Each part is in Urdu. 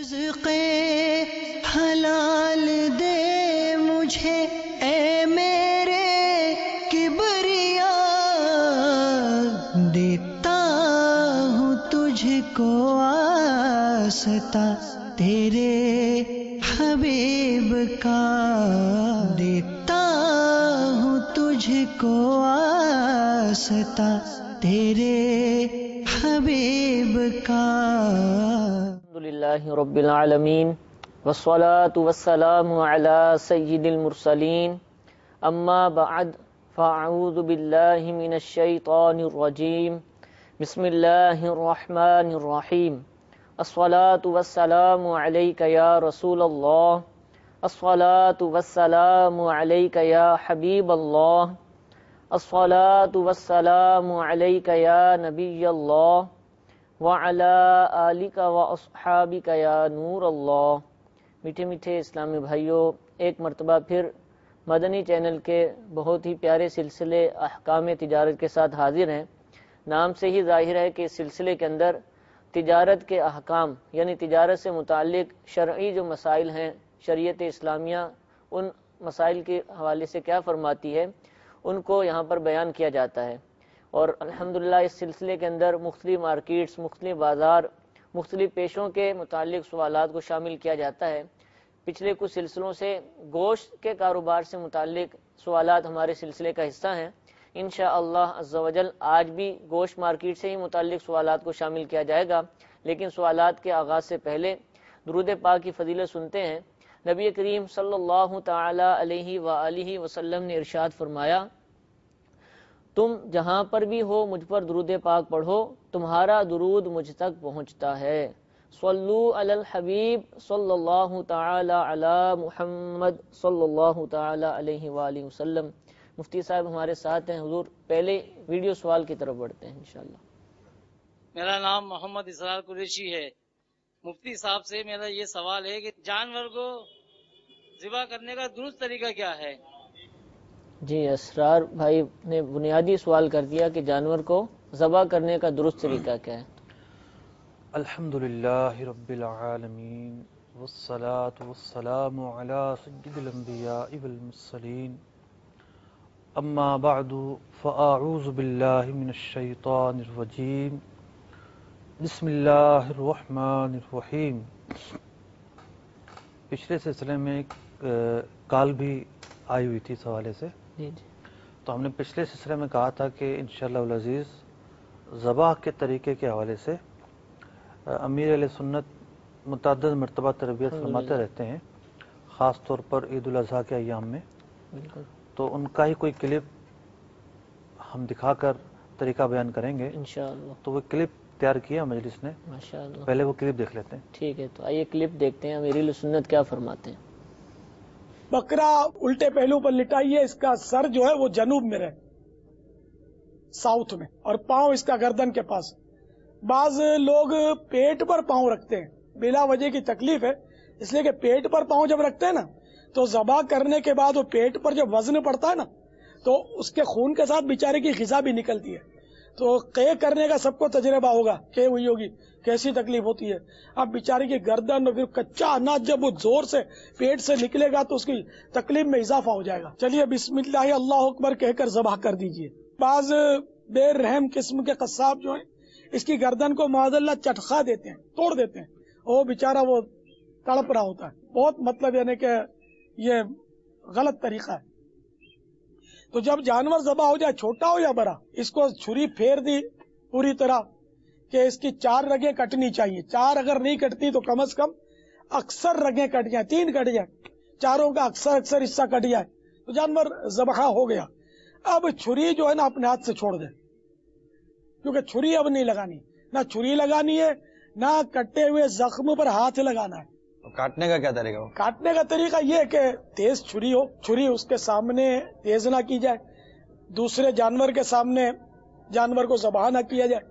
رزق حلال دے مجھے اے میرے کبریا، دیتا ہوں تجھ کو واسطہ تیرے حبیب کا، دیتا ہوں تجھ کو واسطہ تیرے حبیب کا۔ الحمدللہ رب العالمین والصلاة والسلام علی سید المرسلین، اما بعد فاعوذ باللہ من الشیطان الرجیم، بسم اللہ الرحمن الرحیم۔ الصلاة والسلام علیک یا رسول اللہ، الصلاة والسلام علیک یا حبیب اللہ، الصلاة والسلام علیک یا نبی اللہ وعلی آلک واصحابک یا نور اللہ۔ میٹھے میٹھے اسلامی بھائیوں، ایک مرتبہ پھر مدنی چینل کے بہت ہی پیارے سلسلے احکام تجارت کے ساتھ حاضر ہیں۔ نام سے ہی ظاہر ہے کہ اس سلسلے کے اندر تجارت کے احکام، یعنی تجارت سے متعلق شرعی جو مسائل ہیں، شریعت اسلامیہ ان مسائل کے حوالے سے کیا فرماتی ہے، ان کو یہاں پر بیان کیا جاتا ہے۔ اور الحمدللہ اس سلسلے کے اندر مختلف مارکیٹس، مختلف بازار، مختلف پیشوں کے متعلق سوالات کو شامل کیا جاتا ہے۔ پچھلے کچھ سلسلوں سے گوشت کے کاروبار سے متعلق سوالات ہمارے سلسلے کا حصہ ہیں۔ انشاءاللہ عز و جل آج بھی گوشت مارکیٹ سے ہی متعلق سوالات کو شامل کیا جائے گا، لیکن سوالات کے آغاز سے پہلے درود پاک کی فضیلت سنتے ہیں۔ نبی کریم صلی اللہ تعالی علیہ وآلہ وسلم نے ارشاد فرمایا، تم جہاں پر بھی ہو مجھ پر درود پاک پڑھو، تمہارا درود مجھ تک پہنچتا ہے۔ صلو علی الحبیب صلی اللہ تعالی علی محمد صلی اللہ تعالی علیہ وآلہ وسلم۔ مفتی صاحب ہمارے ساتھ ہیں، حضور پہلے ویڈیو سوال کی طرف بڑھتے ہیں انشاءاللہ۔ میرا نام محمد اسرار قریشی ہے۔ مفتی صاحب سے میرا یہ سوال ہے کہ جانور کو ذبح کرنے کا درست طریقہ کیا ہے؟ جی، اسرار بھائی نے بنیادی سوال کر دیا کہ جانور کو ذبح کرنے کا درست طریقہ کیا ہے۔ الحمدللہ رب العالمین والصلاة والسلام علی سید الانبیاء والمرسلین، اما بعد فاعوذ باللہ من الشیطان الرجیم، بسم اللہ الرحمن الرحیم۔ پچھلے سلسلے میں کال بھی آئی ہوئی تھی اس حوالے سے، تو ہم نے پچھلے سلسلے میں کہا تھا کہ انشاءاللہ العزیز ذبح کے طریقے کے حوالے سے امیر علیہ سنت متعدد مرتبہ تربیت فرماتے رہتے ہیں، خاص طور پر عید الاضحیٰ کے ایام میں۔ تو ان کا ہی کوئی کلپ ہم دکھا کر طریقہ بیان کریں گے انشاءاللہ۔ تو وہ کلپ تیار کیا مجلس نے، ماشاءاللہ، پہلے وہ کلپ دیکھ لیتے ہیں۔ ٹھیک ہے، تو آئیے کلپ دیکھتے ہیں امیر علیہ سنت کیا فرماتے ہیں۔ بکرا الٹے پہلو پر لٹائیے، اس کا سر جو ہے وہ جنوب میں رہے، ساؤتھ میں، اور پاؤں اس کا گردن کے پاس۔ بعض لوگ پیٹ پر پاؤں رکھتے ہیں، بلا وجہ کی تکلیف ہے، اس لیے کہ پیٹ پر پاؤں جب رکھتے ہیں نا تو ذبح کرنے کے بعد وہ پیٹ پر جب وزن پڑتا ہے نا تو اس کے خون کے ساتھ بیچارے کی غذا بھی نکلتی ہے۔ تو قے کرنے کا سب کو تجربہ ہوگا، قے ہوئی ہوگی، کیسی تکلیف ہوتی ہے۔ اب بیچارے کی گردن اور پھر کچا اناج جب وہ زور سے پیٹ سے نکلے گا تو اس کی تکلیف میں اضافہ ہو جائے گا۔ چلیے بسم اللہ اللہ اکبر کہہ کر ذبح کر دیجئے۔ بعض بے رحم قسم کے قصاب جو ہیں اس کی گردن کو معاذ اللہ چٹخا دیتے ہیں، توڑ دیتے ہیں، وہ بیچارہ وہ تڑپ رہا ہوتا ہے۔ بہت مطلب یعنی کہ یہ غلط طریقہ ہے۔ تو جب جانور ذبح ہو جائے، چھوٹا ہو یا بڑا، اس کو چھری پھیر دی پوری طرح کہ اس کی 4 رگیں کٹنی چاہیے۔ 4 اگر نہیں کٹتی تو کم از کم اکثر رگیں کٹ جائیں، 3 کٹ جائیں، چاروں کا اکثر حصہ کٹ جائے تو جانور ذبح ہو گیا۔ اب چھری جو ہے نا اپنے ہاتھ سے چھوڑ دیں، کیونکہ چھری اب نہیں لگانی، نہ چھری لگانی ہے نہ کٹے ہوئے زخم پر ہاتھ لگانا ہے۔ کاٹنے کا کیا طریقہ ہو؟ کاٹنے کا طریقہ یہ کہ تیز چھری ہو، چھری اس کے سامنے تیز نہ کی جائے، دوسرے جانور کے سامنے جانور کو ذبح نہ کیا جائے،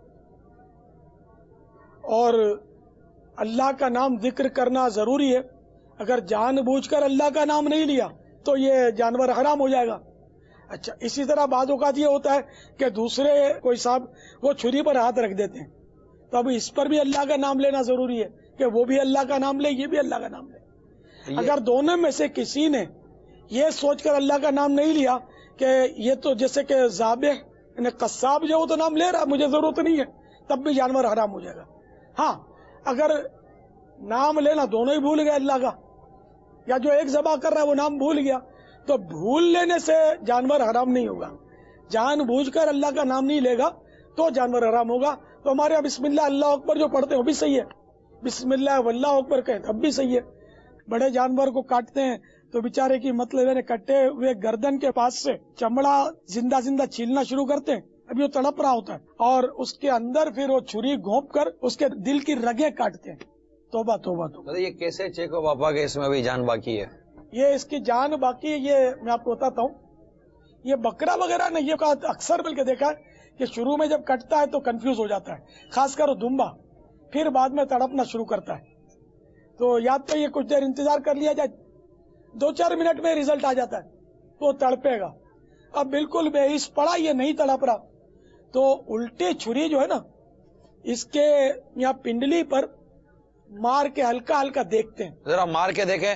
اور اللہ کا نام ذکر کرنا ضروری ہے۔ اگر جان بوجھ کر اللہ کا نام نہیں لیا تو یہ جانور حرام ہو جائے گا۔ اچھا، اسی طرح بعض اوقات یہ ہوتا ہے کہ دوسرے کوئی صاحب وہ چھری پر ہاتھ رکھ دیتے ہیں، تو اب اس پر بھی اللہ کا نام لینا ضروری ہے کہ وہ بھی اللہ کا نام لے، یہ بھی اللہ کا نام لے. اگر دونوں میں سے کسی نے یہ سوچ کر اللہ کا نام نہیں لیا کہ یہ تو جیسے کہ ذابح یعنی قصاب جو وہ تو نام لے رہا مجھے ضرورت نہیں ہے، تب بھی جانور حرام ہو جائے گا. ہاں اگر نام لینا دونوں ہی بھول گئے اللہ کا، یا جو ایک ذبح کر رہا ہے وہ نام بھول گیا، تو بھول لینے سے جانور حرام نہیں ہوگا. جان بوجھ کر اللہ کا نام نہیں لے گا تو جانور حرام ہوگا. تو ہمارے یہاں بسم اللہ اللہ اکبر جو پڑھتے ہیں وہ بھی صحیح ہے، بسم اللہ واللہ اکبر کہیں تب بھی صحیح ہے. بڑے جانور کو کاٹتے ہیں تو بیچارے کی مطلب ہے کٹے ہوئے گردن کے پاس سے چمڑا زندہ زندہ چھیلنا شروع کرتے ہیں، ابھی وہ تڑپ رہا ہوتا ہے، اور اس کے اندر پھر وہ چھری گھونپ کر اس کے دل کی رگیں کاٹتے ہیں. توبہ توبہ توبہ. یہ کیسے چیک ہو پاپا کہ اس میں ابھی جان باقی ہے؟ یہ اس کی جان باقی ہے، یہ میں آپ کو بتاتا ہوں. یہ بکرا وغیرہ نے یہ اکثر بلکہ دیکھا ہے کہ شروع میں جب کٹتا ہے تو کنفیوز ہو جاتا ہے، خاص کر دمبا، پھر بعد میں تڑپنا شروع کرتا ہے. تو یا تو یہ کچھ دیر انتظار کر لیا جائے، 2-4 منٹ میں ریزلٹ آ جاتا ہے تو تڑپے گا. اب بالکل بے حس پڑا یہ نہیں تڑپ رہا تو الٹی چھری جو ہے نا اس کے یہاں پنڈلی پر مار کے ہلکا ہلکا دیکھتے ہیں. ذرا مار کے دیکھیں.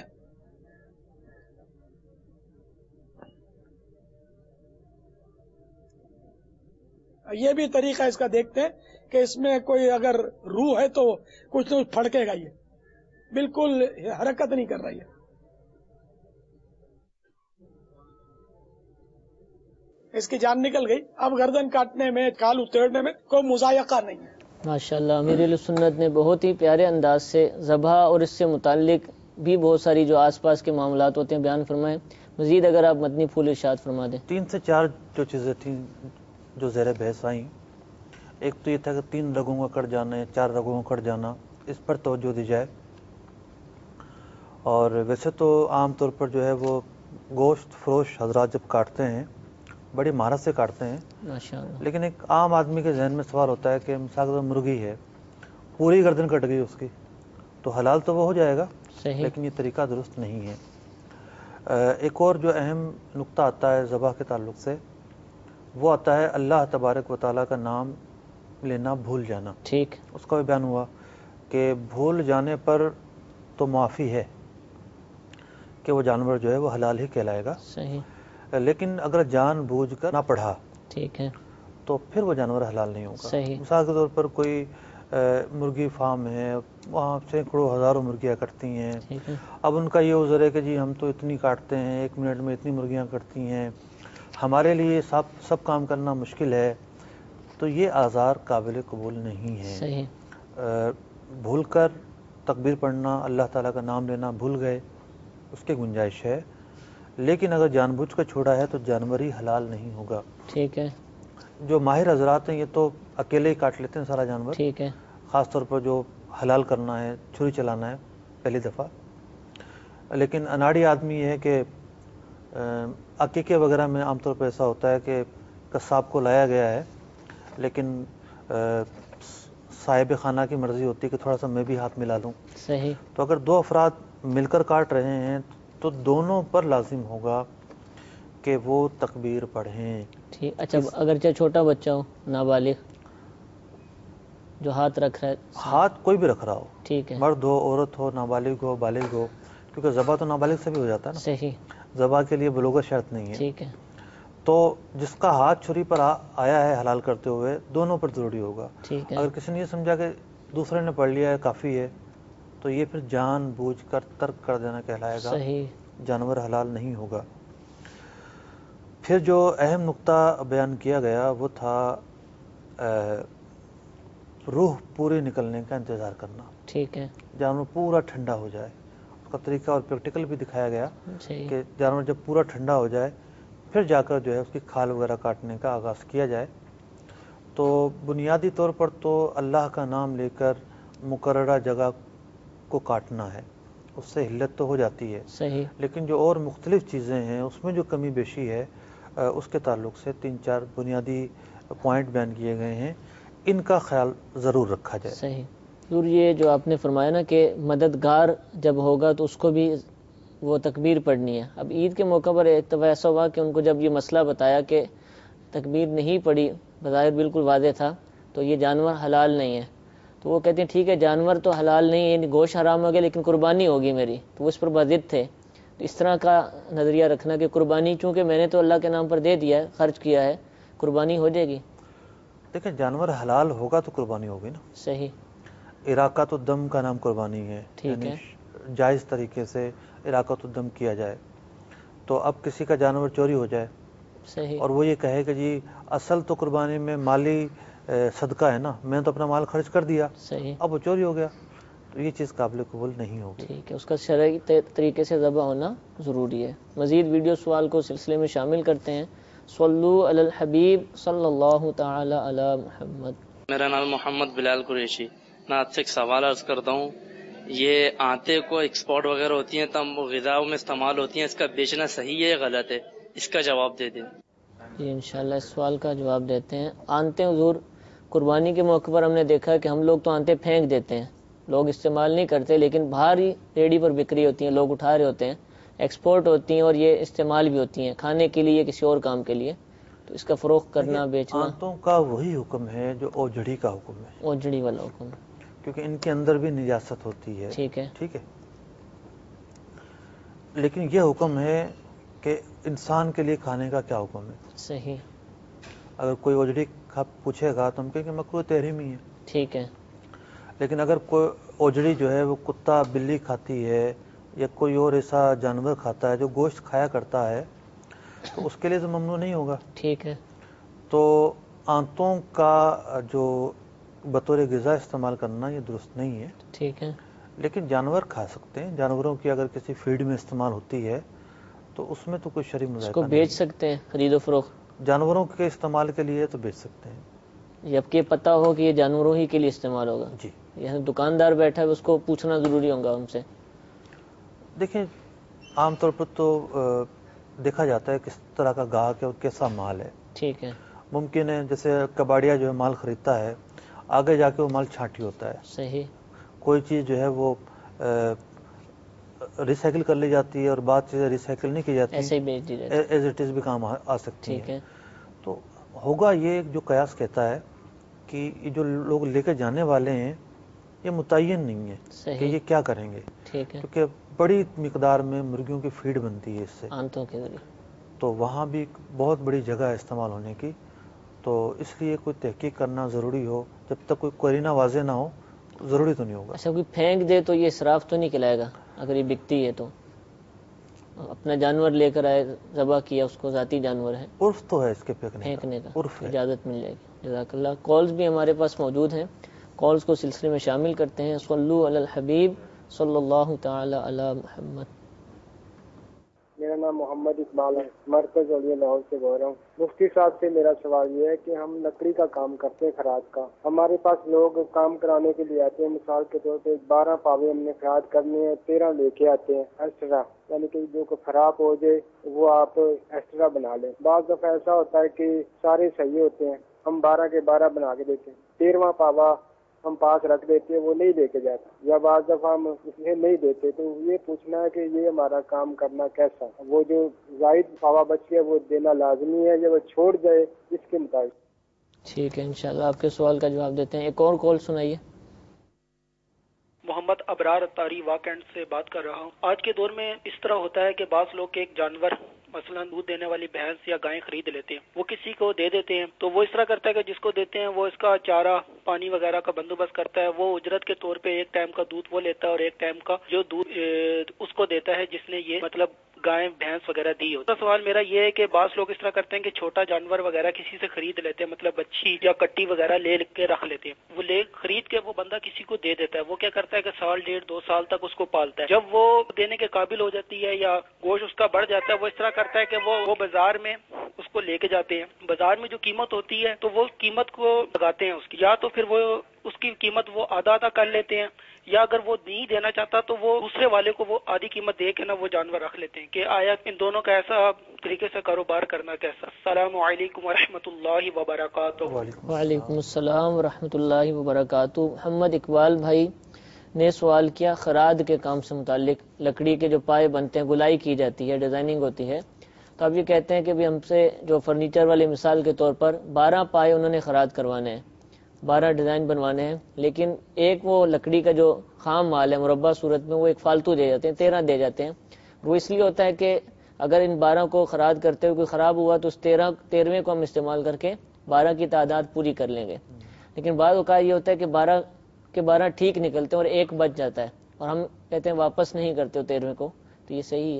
یہ بھی طریقہ اس کا دیکھتے ہیں کہ اس میں کوئی اگر روح ہے تو کچھ نہ کچھ پھڑکے گا. یہ بالکل حرکت نہیں کر رہی ہے. اس کی جان نکل گئی. اب گردن کاٹنے میں کال اتیرنے میں کوئی مذائقہ نہیں ہے. ماشاءاللہ امیر اہل سنت نے بہت ہی پیارے انداز سے ذبح اور اس سے متعلق بھی بہت ساری جو آس پاس کے معاملات ہوتے ہیں بیان فرمائے. مزید اگر آپ مدنی پھول ارشاد فرما دیں. 3 سے 4 جو چیزیں تھیں جو زیر بحث آئیں، ایک تو یہ تھا کہ 3 رگوں کا کٹ جانا ہے، 4 رگوں کا کٹ جانا، اس پر توجہ دی جائے. اور ویسے تو عام طور پر جو ہے وہ گوشت فروش حضرات جب کاٹتے ہیں بڑی مہارت سے کاٹتے ہیں، ماشاءاللہ. لیکن ایک عام آدمی کے ذہن میں سوال ہوتا ہے کہ مثال کے طور پر مرغی ہے، پوری گردن کٹ گئی اس کی تو حلال تو وہ ہو جائے گا، صحیح. لیکن یہ طریقہ درست نہیں ہے. ایک اور جو اہم نقطہ آتا ہے ذبح کے تعلق سے، وہ آتا ہے اللہ تبارک و تعالیٰ کا نام لینا بھول جانا. ٹھیک. اس کا بھی بیان ہوا کہ بھول جانے پر تو معافی ہے کہ وہ جانور جو ہے وہ حلال ہی کہلائے گا. صحیح. لیکن اگر جان بوجھ کر نہ پڑھا ٹھیک ہے تو پھر وہ جانور حلال نہیں ہوگا. صحیح. مثال کے طور پر کوئی مرغی فارم ہے، وہاں سینکڑوں ہزاروں مرغیاں کٹتی ہیں. ٹھیک ہے. اب ان کا یہ عذر ہے کہ جی ہم تو اتنی کاٹتے ہیں، 1 منٹ میں اتنی مرغیاں کٹتی ہیں، ہمارے لیے سب کام کرنا مشکل ہے. تو یہ آزار قابل قبول نہیں ہے. صحیح. بھول کر تکبیر پڑھنا، اللہ تعالیٰ کا نام لینا بھول گئے، اس کی گنجائش ہے. لیکن اگر جان بوجھ کر چھوڑا ہے تو جانور ہی حلال نہیں ہوگا. ٹھیک ہے. جو ماہر حضرات ہیں یہ تو اکیلے ہی کاٹ لیتے ہیں سارا جانور. ٹھیک ہے. خاص طور پر جو حلال کرنا ہے، چھری چلانا ہے پہلی دفعہ. لیکن اناڑی آدمی یہ ہے کہ عقیقے وغیرہ میں عام طور پر ایسا ہوتا ہے کہ قصاب کو لایا گیا ہے، لیکن صاحب خانہ کی مرضی ہوتی ہے کہ تھوڑا سا میں بھی ہاتھ ملا لوں. صحیح. تو اگر 2 افراد مل کر کاٹ رہے ہیں تو دونوں پر لازم ہوگا کہ وہ تکبیر پڑھیں. ٹھیک. اچھا اگرچہ چھوٹا بچہ ہو، نابالغ جو ہاتھ رکھ رہا ہے، ہاتھ کوئی بھی رکھ رہا ہو، ٹھیک ہے. مرد ہو، عورت ہو، نابالغ ہو، بالغ ہو، کیونکہ ذبح تو نابالغ سے بھی ہو جاتا ہے نا. صحیح. ذبح کے لیے بلوغت شرط نہیں ہے. ٹھیک ہے. تو جس کا ہاتھ چھری پر آیا ہے حلال کرتے ہوئے، دونوں پر ضروری ہوگا. ٹھیک ہے. اگر کسی نے یہ سمجھا کہ دوسرے نے پڑھ لیا ہے کافی ہے تو یہ پھر جان بوجھ کر ترک کر دینا کہلائے گا. صحیح. جانور حلال نہیں ہوگا. پھر جو اہم نقطہ بیان کیا گیا وہ تھا روح پوری نکلنے کا انتظار کرنا. ٹھیک ہے. جانور پورا ٹھنڈا ہو جائے، اس کا طریقہ اور پریکٹیکل بھی دکھایا گیا صحیح. کہ جانور جب پورا ٹھنڈا ہو جائے پھر جا کر جو ہے اس کی کھال وغیرہ کاٹنے کا آغاز کیا جائے. تو بنیادی طور پر تو اللہ کا نام لے کر مقررہ جگہ کو کاٹنا ہے، اس سے حلت تو ہو جاتی ہے. صحیح. لیکن جو اور مختلف چیزیں ہیں اس میں جو کمی بیشی ہے اس کے تعلق سے 3-4 بنیادی پوائنٹ بیان کیے گئے ہیں، ان کا خیال ضرور رکھا جائے. صحیح. ضرور. یہ جو آپ نے فرمایا نا کہ مددگار جب ہوگا تو اس کو بھی وہ تکبیر پڑھنی ہے. اب عید کے موقع پر ایک دفعہ ایسا ہوا کہ ان کو جب یہ مسئلہ بتایا کہ تکبیر نہیں پڑھی، بظاہر بالکل واضح تھا، تو یہ جانور حلال نہیں ہے. تو تو وہ کہتے ہیں ٹھیک ہے جانور تو حلال نہیں ہے، گوشت حرام ہو گیا لیکن قربانی ہوگی میری، تو وہ اس پر بضد تھے. تو اس طرح کا نظریہ رکھنا کہ قربانی چونکہ میں نے تو اللہ کے نام پر دے دیا ہے، خرچ کیا ہے، قربانی ہو جائے گی. دیکھیں جانور حلال ہوگا تو قربانی ہوگی نا. صحیح. اراقۃ الدم کا نام قربانی ہے، ٹھیک ہے. جائز طریقے سے اراقۃ الدم کیا جائے. تو اب کسی کا جانور چوری ہو جائے صحیح. اور وہ یہ کہے کہ جی اصل تو قربانی میں مالی صدقہ ہے نا، میں تو اپنا مال خرچ کر دیا، صحیح. اب وہ چوری ہو گیا، تو یہ چیز قابل قبول نہیں ہوگی. ٹھیک ہے، اس کا شرعی طریقے سے ذبح ہونا ضروری ہے. مزید ویڈیو سوال کو سلسلے میں شامل کرتے ہیں. صلو علی الحبیب صلی اللہ تعالی علی محمد. میرا نام محمد بلال قریشی. میں آپ سے ایک سوال عرض کرتا ہوں، یہ آٹے کو ایکسپورٹ وغیرہ ہوتی ہیں تب غذا میں استعمال ہوتی ہیں، اس کا بیچنا صحیح ہے یا غلط ہے؟ اس کا جواب دے دیں. جی انشاءاللہ اس سوال کا جواب دیتے ہیں. آنتے حضور قربانی کے موقع پر ہم نے دیکھا ہے کہ ہم لوگ تو آنتے پھینک دیتے ہیں، لوگ استعمال نہیں کرتے، لیکن باہر ہی ریڈی پر بکری ہوتی ہیں، لوگ اٹھا رہے ہوتے ہیں، ایکسپورٹ ہوتی ہیں اور یہ استعمال بھی ہوتی ہیں کھانے کے لیے کسی اور کام کے لیے. تو اس کا فروخت کرنا بیچنا آنتوں کا وہی حکم ہے جو اوجڑی کا حکم ہے، اوجڑی والا حکم، کیونکہ ان کے اندر بھی نجاست ہوتی ہے. ٹھیک ہے. ٹھیک ہے، لیکن یہ حکم ہے کہ انسان کے لیے کھانے کا کیا حکم ہے. صحیح. اگر کوئی اوجڑی پوچھے گا تو ہم کہیں گے مکروہ تحریمی ہے. ٹھیک ہے. لیکن اگر کوئی اوجڑی جو ہے وہ کتا بلی کھاتی ہے یا کوئی اور ایسا جانور کھاتا ہے جو گوشت کھایا کرتا ہے تو اس کے لیے تو ممنوع نہیں ہوگا. ٹھیک ہے. تو آنتوں کا جو بطور غذا استعمال کرنا یہ درست نہیں ہے. ٹھیک ہے. لیکن جانور کھا سکتے ہیں، جانوروں کی اگر کسی فیڈ میں استعمال ہوتی ہے تو اس میں تو کوئی شرعی مذائقہ اس کو نہیں بیچ ہے. سکتے ہیں خرید و فروخت جانوروں کے استعمال کے لیے تو بیچ سکتے ہیں، جبکہ پتہ ہو کہ یہ جانوروں ہی کے لیے استعمال ہوگا. جی. یعنی دکاندار بیٹھا ہے اس کو پوچھنا ضروری ہوگا ہم سے. دیکھیں عام طور پر تو دیکھا جاتا ہے کس طرح کا گاہک ہے اور کیسا مال ہے. ٹھیک ہے. ممکن ہے جیسے کباڑیا جو ہے مال خریدتا ہے، آگے جا کے وہ مال چھانٹی ہوتا ہے. صحیح. کوئی چیز جو ہے وہ ریسائیکل کر لی جاتی ہے اور بعد چیزیں ریسائیکل نہیں کی جاتی، ایسے ہی بیچ دی جاتی. ایز اٹ از بھی کام آ سکتی ٹھیک ہے. ہیں. تو ہوگا یہ جو قیاس کہتا ہے کہ یہ جو لوگ لے کے جانے والے ہیں یہ متعین نہیں ہے کہ صحیح. یہ کیا کریں گے، ٹھیک ہے. کیونکہ بڑی مقدار میں مرغیوں کی فیڈ بنتی ہے اس سے، آنتوں کے ذریعے. تو وہاں بھی بہت بڑی جگہ ہے استعمال ہونے کی. تو اس لیے کوئی تحقیق کرنا ضروری ہو، جب تک کوئی قرینہ واضح نہ ہو ضروری تو نہیں ہوگا. اچھا کوئی پھینک دے تو یہ اسراف تو نہیں کہلائے گا؟ اگر یہ بکتی ہے تو اپنا جانور لے کر آئے، ذبح کیا، اس کو ذاتی جانور ہے، عرف تو ہے اس کے پھینکنے کا عرف ہے. اجازت مل جائے گی. جزاک اللہ. کالز بھی ہمارے پاس موجود ہیں، کالز کو سلسلے میں شامل کرتے ہیں. صلو علی الحبیب صلی اللہ تعالی علی محمد. میرا نام محمد اقبال ہے، مرکز علیہ لاہور سے بول رہا ہوں. مفتی صاحب سے میرا سوال یہ ہے کہ ہم لکڑی کا کام کرتے ہیں، خراج کا. ہمارے پاس لوگ کام کرانے کے لیے آتے ہیں، مثال کے طور پہ 12 پاوے ہم نے خراج کرنے ہیں، 13 لے کے آتے ہیں ایکسٹرا، یعنی کہ جو خراب ہو جائے وہ آپ ایکسٹرا بنا لیں. بعض دفعہ ایسا ہوتا ہے کہ سارے صحیح ہوتے ہیں، ہم 12 کے 12 بنا کے دیتے ہیں، 13واں پاوا ہم پاس رکھ دیتے ہیں، وہ نہیں لے کے جاتا، یا بعض دفعہ ہم اسے نہیں دیتے. تو یہ پوچھنا ہے کہ یہ ہمارا کام کرنا کیسا، وہ جو زائد پاوا بچ گیا وہ دینا لازمی ہے یا وہ چھوڑ جائے، اس کے مطابق. ٹھیک ہے، انشاءاللہ آپ کے سوال کا جواب دیتے ہیں. ایک اور کال سنائیے. محمد ابرار اتاری واکنڈ سے بات کر رہا ہوں. آج کے دور میں اس طرح ہوتا ہے کہ بعض لوگ ایک جانور مثلا دودھ دینے والی بھینس یا گائے خرید لیتے ہیں، وہ کسی کو دے دیتے ہیں، تو وہ اس طرح کرتا ہے کہ جس کو دیتے ہیں وہ اس کا چارہ پانی وغیرہ کا بندوبست کرتا ہے. وہ اجرت کے طور پہ ایک ٹائم کا دودھ وہ لیتا ہے اور ایک ٹائم کا جو دودھ اس کو دیتا ہے جس نے یہ مطلب گائے بھینس وغیرہ دی ہو. سوال میرا یہ ہے کہ بعض لوگ اس طرح کرتے ہیں کہ چھوٹا جانور وغیرہ کسی سے خرید لیتے ہیں، مطلب بچی یا کٹی وغیرہ لے کے رکھ لیتے ہیں، وہ لے خرید کے وہ بندہ کسی کو دے دیتا ہے. وہ کیا کرتا ہے کہ سال 1.5-2 سال تک اس کو پالتا ہے. جب وہ دینے کے قابل ہو جاتی ہے یا گوشت اس کا بڑھ جاتا ہے، وہ اس طرح کرتا ہے کہ وہ بازار میں اس کو لے کے جاتے ہیں. بازار میں جو قیمت ہوتی ہے تو وہ قیمت کو لگاتے ہیں اس کی، یا تو پھر وہ اس کی قیمت وہ آدھا کر لیتے ہیں، یا اگر وہ نہیں دینا چاہتا تو وہ دوسرے والے کو وہ آدھی قیمت دے کے نا وہ جانور رکھ لیتے ہیں. کہ آیا ان دونوں کا ایسا طریقے سے کاروبار کرنا کیسا؟ السلام علیکم ورحمۃ اللہ وبرکاتہ. وعلیکم السلام ورحمۃ اللہ وبرکاتہ. محمد اقبال بھائی نے سوال کیا خراد کے کام سے متعلق. لکڑی کے جو پائے بنتے ہیں، گلائی کی جاتی ہے، ڈیزائننگ ہوتی ہے، تو اب یہ کہتے ہیں کہ بھی ہم سے جو فرنیچر والی مثال کے طور پر 12 پائے انہوں نے خراد کروانے ہیں. 12 ڈیزائن بنوانے ہیں، لیکن ایک وہ لکڑی کا جو خام مال ہے مربع صورت میں وہ ایک فالتو دے جاتے ہیں، 13 دے جاتے ہیں. وہ اس لیے ہوتا ہے کہ اگر ان 12 کو خراج کرتے ہوئے کوئی خراب ہوا تو اس 13ویں کو ہم استعمال کر کے 12 کی تعداد پوری کر لیں گے. لیکن بعض اوقات یہ ہوتا ہے کہ 12 کے 12 ٹھیک نکلتے ہیں اور ایک بچ جاتا ہے اور ہم کہتے ہیں واپس نہیں کرتے ہو 13ویں کو، تو یہ صحیح ہے.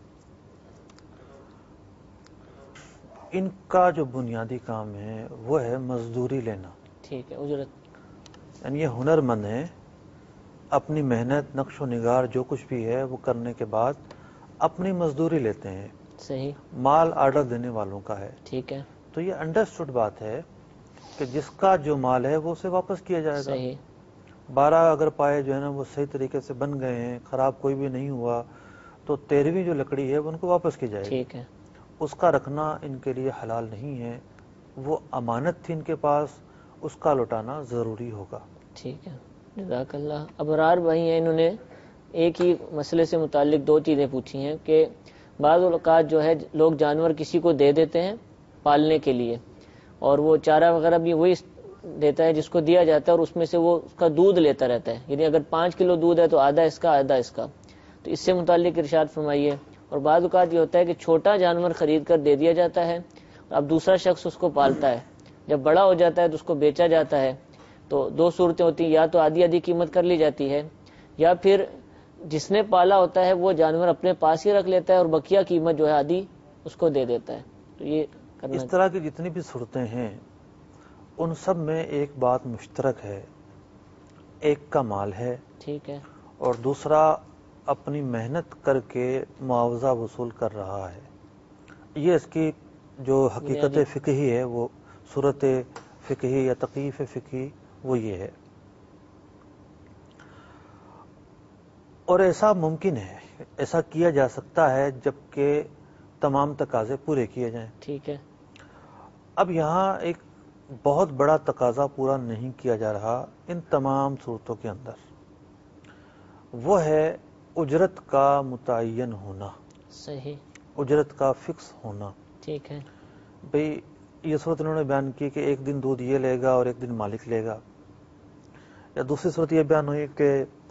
ان کا جو بنیادی کام ہے وہ ہے مزدوری لینا. ٹھیک ہے، اجرت، یعنی یہ ہنر مند ہیں، اپنی محنت نقش و نگار جو کچھ بھی ہے وہ کرنے کے بعد اپنی مزدوری لیتے ہیں. صحیح، مال آرڈر دینے والوں کا ہے. ٹھیک ہے، تو یہ انڈرسٹوڈ بات ہے کہ جس کا جو مال ہے وہ اسے واپس کیا جائے گا. صحیح، 12 اگر پائے جو ہے نا وہ صحیح طریقے سے بن گئے ہیں، خراب کوئی بھی نہیں ہوا، تو 13ویں جو لکڑی ہے وہ ان کو واپس کی جائے گی. ٹھیک ہے، اس کا رکھنا ان کے لیے حلال نہیں ہے، وہ امانت تھی ان کے پاس، اس کا لوٹانا ضروری ہوگا. ٹھیک ہے، جزاک اللہ. ابرار بھائی ہیں، انہوں نے ایک ہی مسئلے سے متعلق 2 چیزیں پوچھی ہیں کہ بعض اوقات جو ہے لوگ جانور کسی کو دے دیتے ہیں پالنے کے لیے، اور وہ چارہ وغیرہ بھی وہی دیتا ہے جس کو دیا جاتا ہے، اور اس میں سے وہ اس کا دودھ لیتا رہتا ہے. یعنی اگر 5 کلو دودھ ہے تو آدھا اس کا آدھا اس کا. تو اس سے متعلق ارشاد فرمائیے. اور بعض اوقات یہ ہوتا ہے کہ چھوٹا جانور خرید کر دے دیا جاتا ہے، اب دوسرا شخص اس کو پالتا ہے، جب بڑا ہو جاتا ہے تو اس کو بیچا جاتا ہے. تو 2 صورتیں ہوتی ہیں، یا تو آدھی قیمت کر لی جاتی ہے، یا پھر جس نے پالا ہوتا ہے وہ جانور اپنے پاس ہی رکھ لیتا ہے اور بقیہ قیمت جو ہے آدھی اس کو دے دیتا ہے. تو یہ کرنا اس طرح کی جتنی بھی صورتیں ہیں ان سب میں ایک بات مشترک ہے، ایک کا مال ہے، ٹھیک ہے، اور دوسرا اپنی محنت کر کے معاوضہ وصول کر رہا ہے. یہ اس کی جو حقیقت فقہی ہے، وہ صورت فقہی یا تکیف فقہی وہ یہ ہے. اور ایسا ممکن ہے، ایسا کیا جا سکتا ہے جبکہ تمام تقاضے پورے کیے جائیں. ٹھیک ہے، اب یہاں ایک بہت بڑا تقاضا پورا نہیں کیا جا رہا ان تمام صورتوں کے اندر، وہ ہے اجرت کا متعین ہونا، صحیح، اجرت کا فکس ہونا. ٹھیک ہے، بھئی یہ صورت انہوں نے بیان کی کہ ایک دن دودھ یہ لے گا اور ایک دن مالک لے گا. یا دوسری صورت یہ بیان ہوئی کہ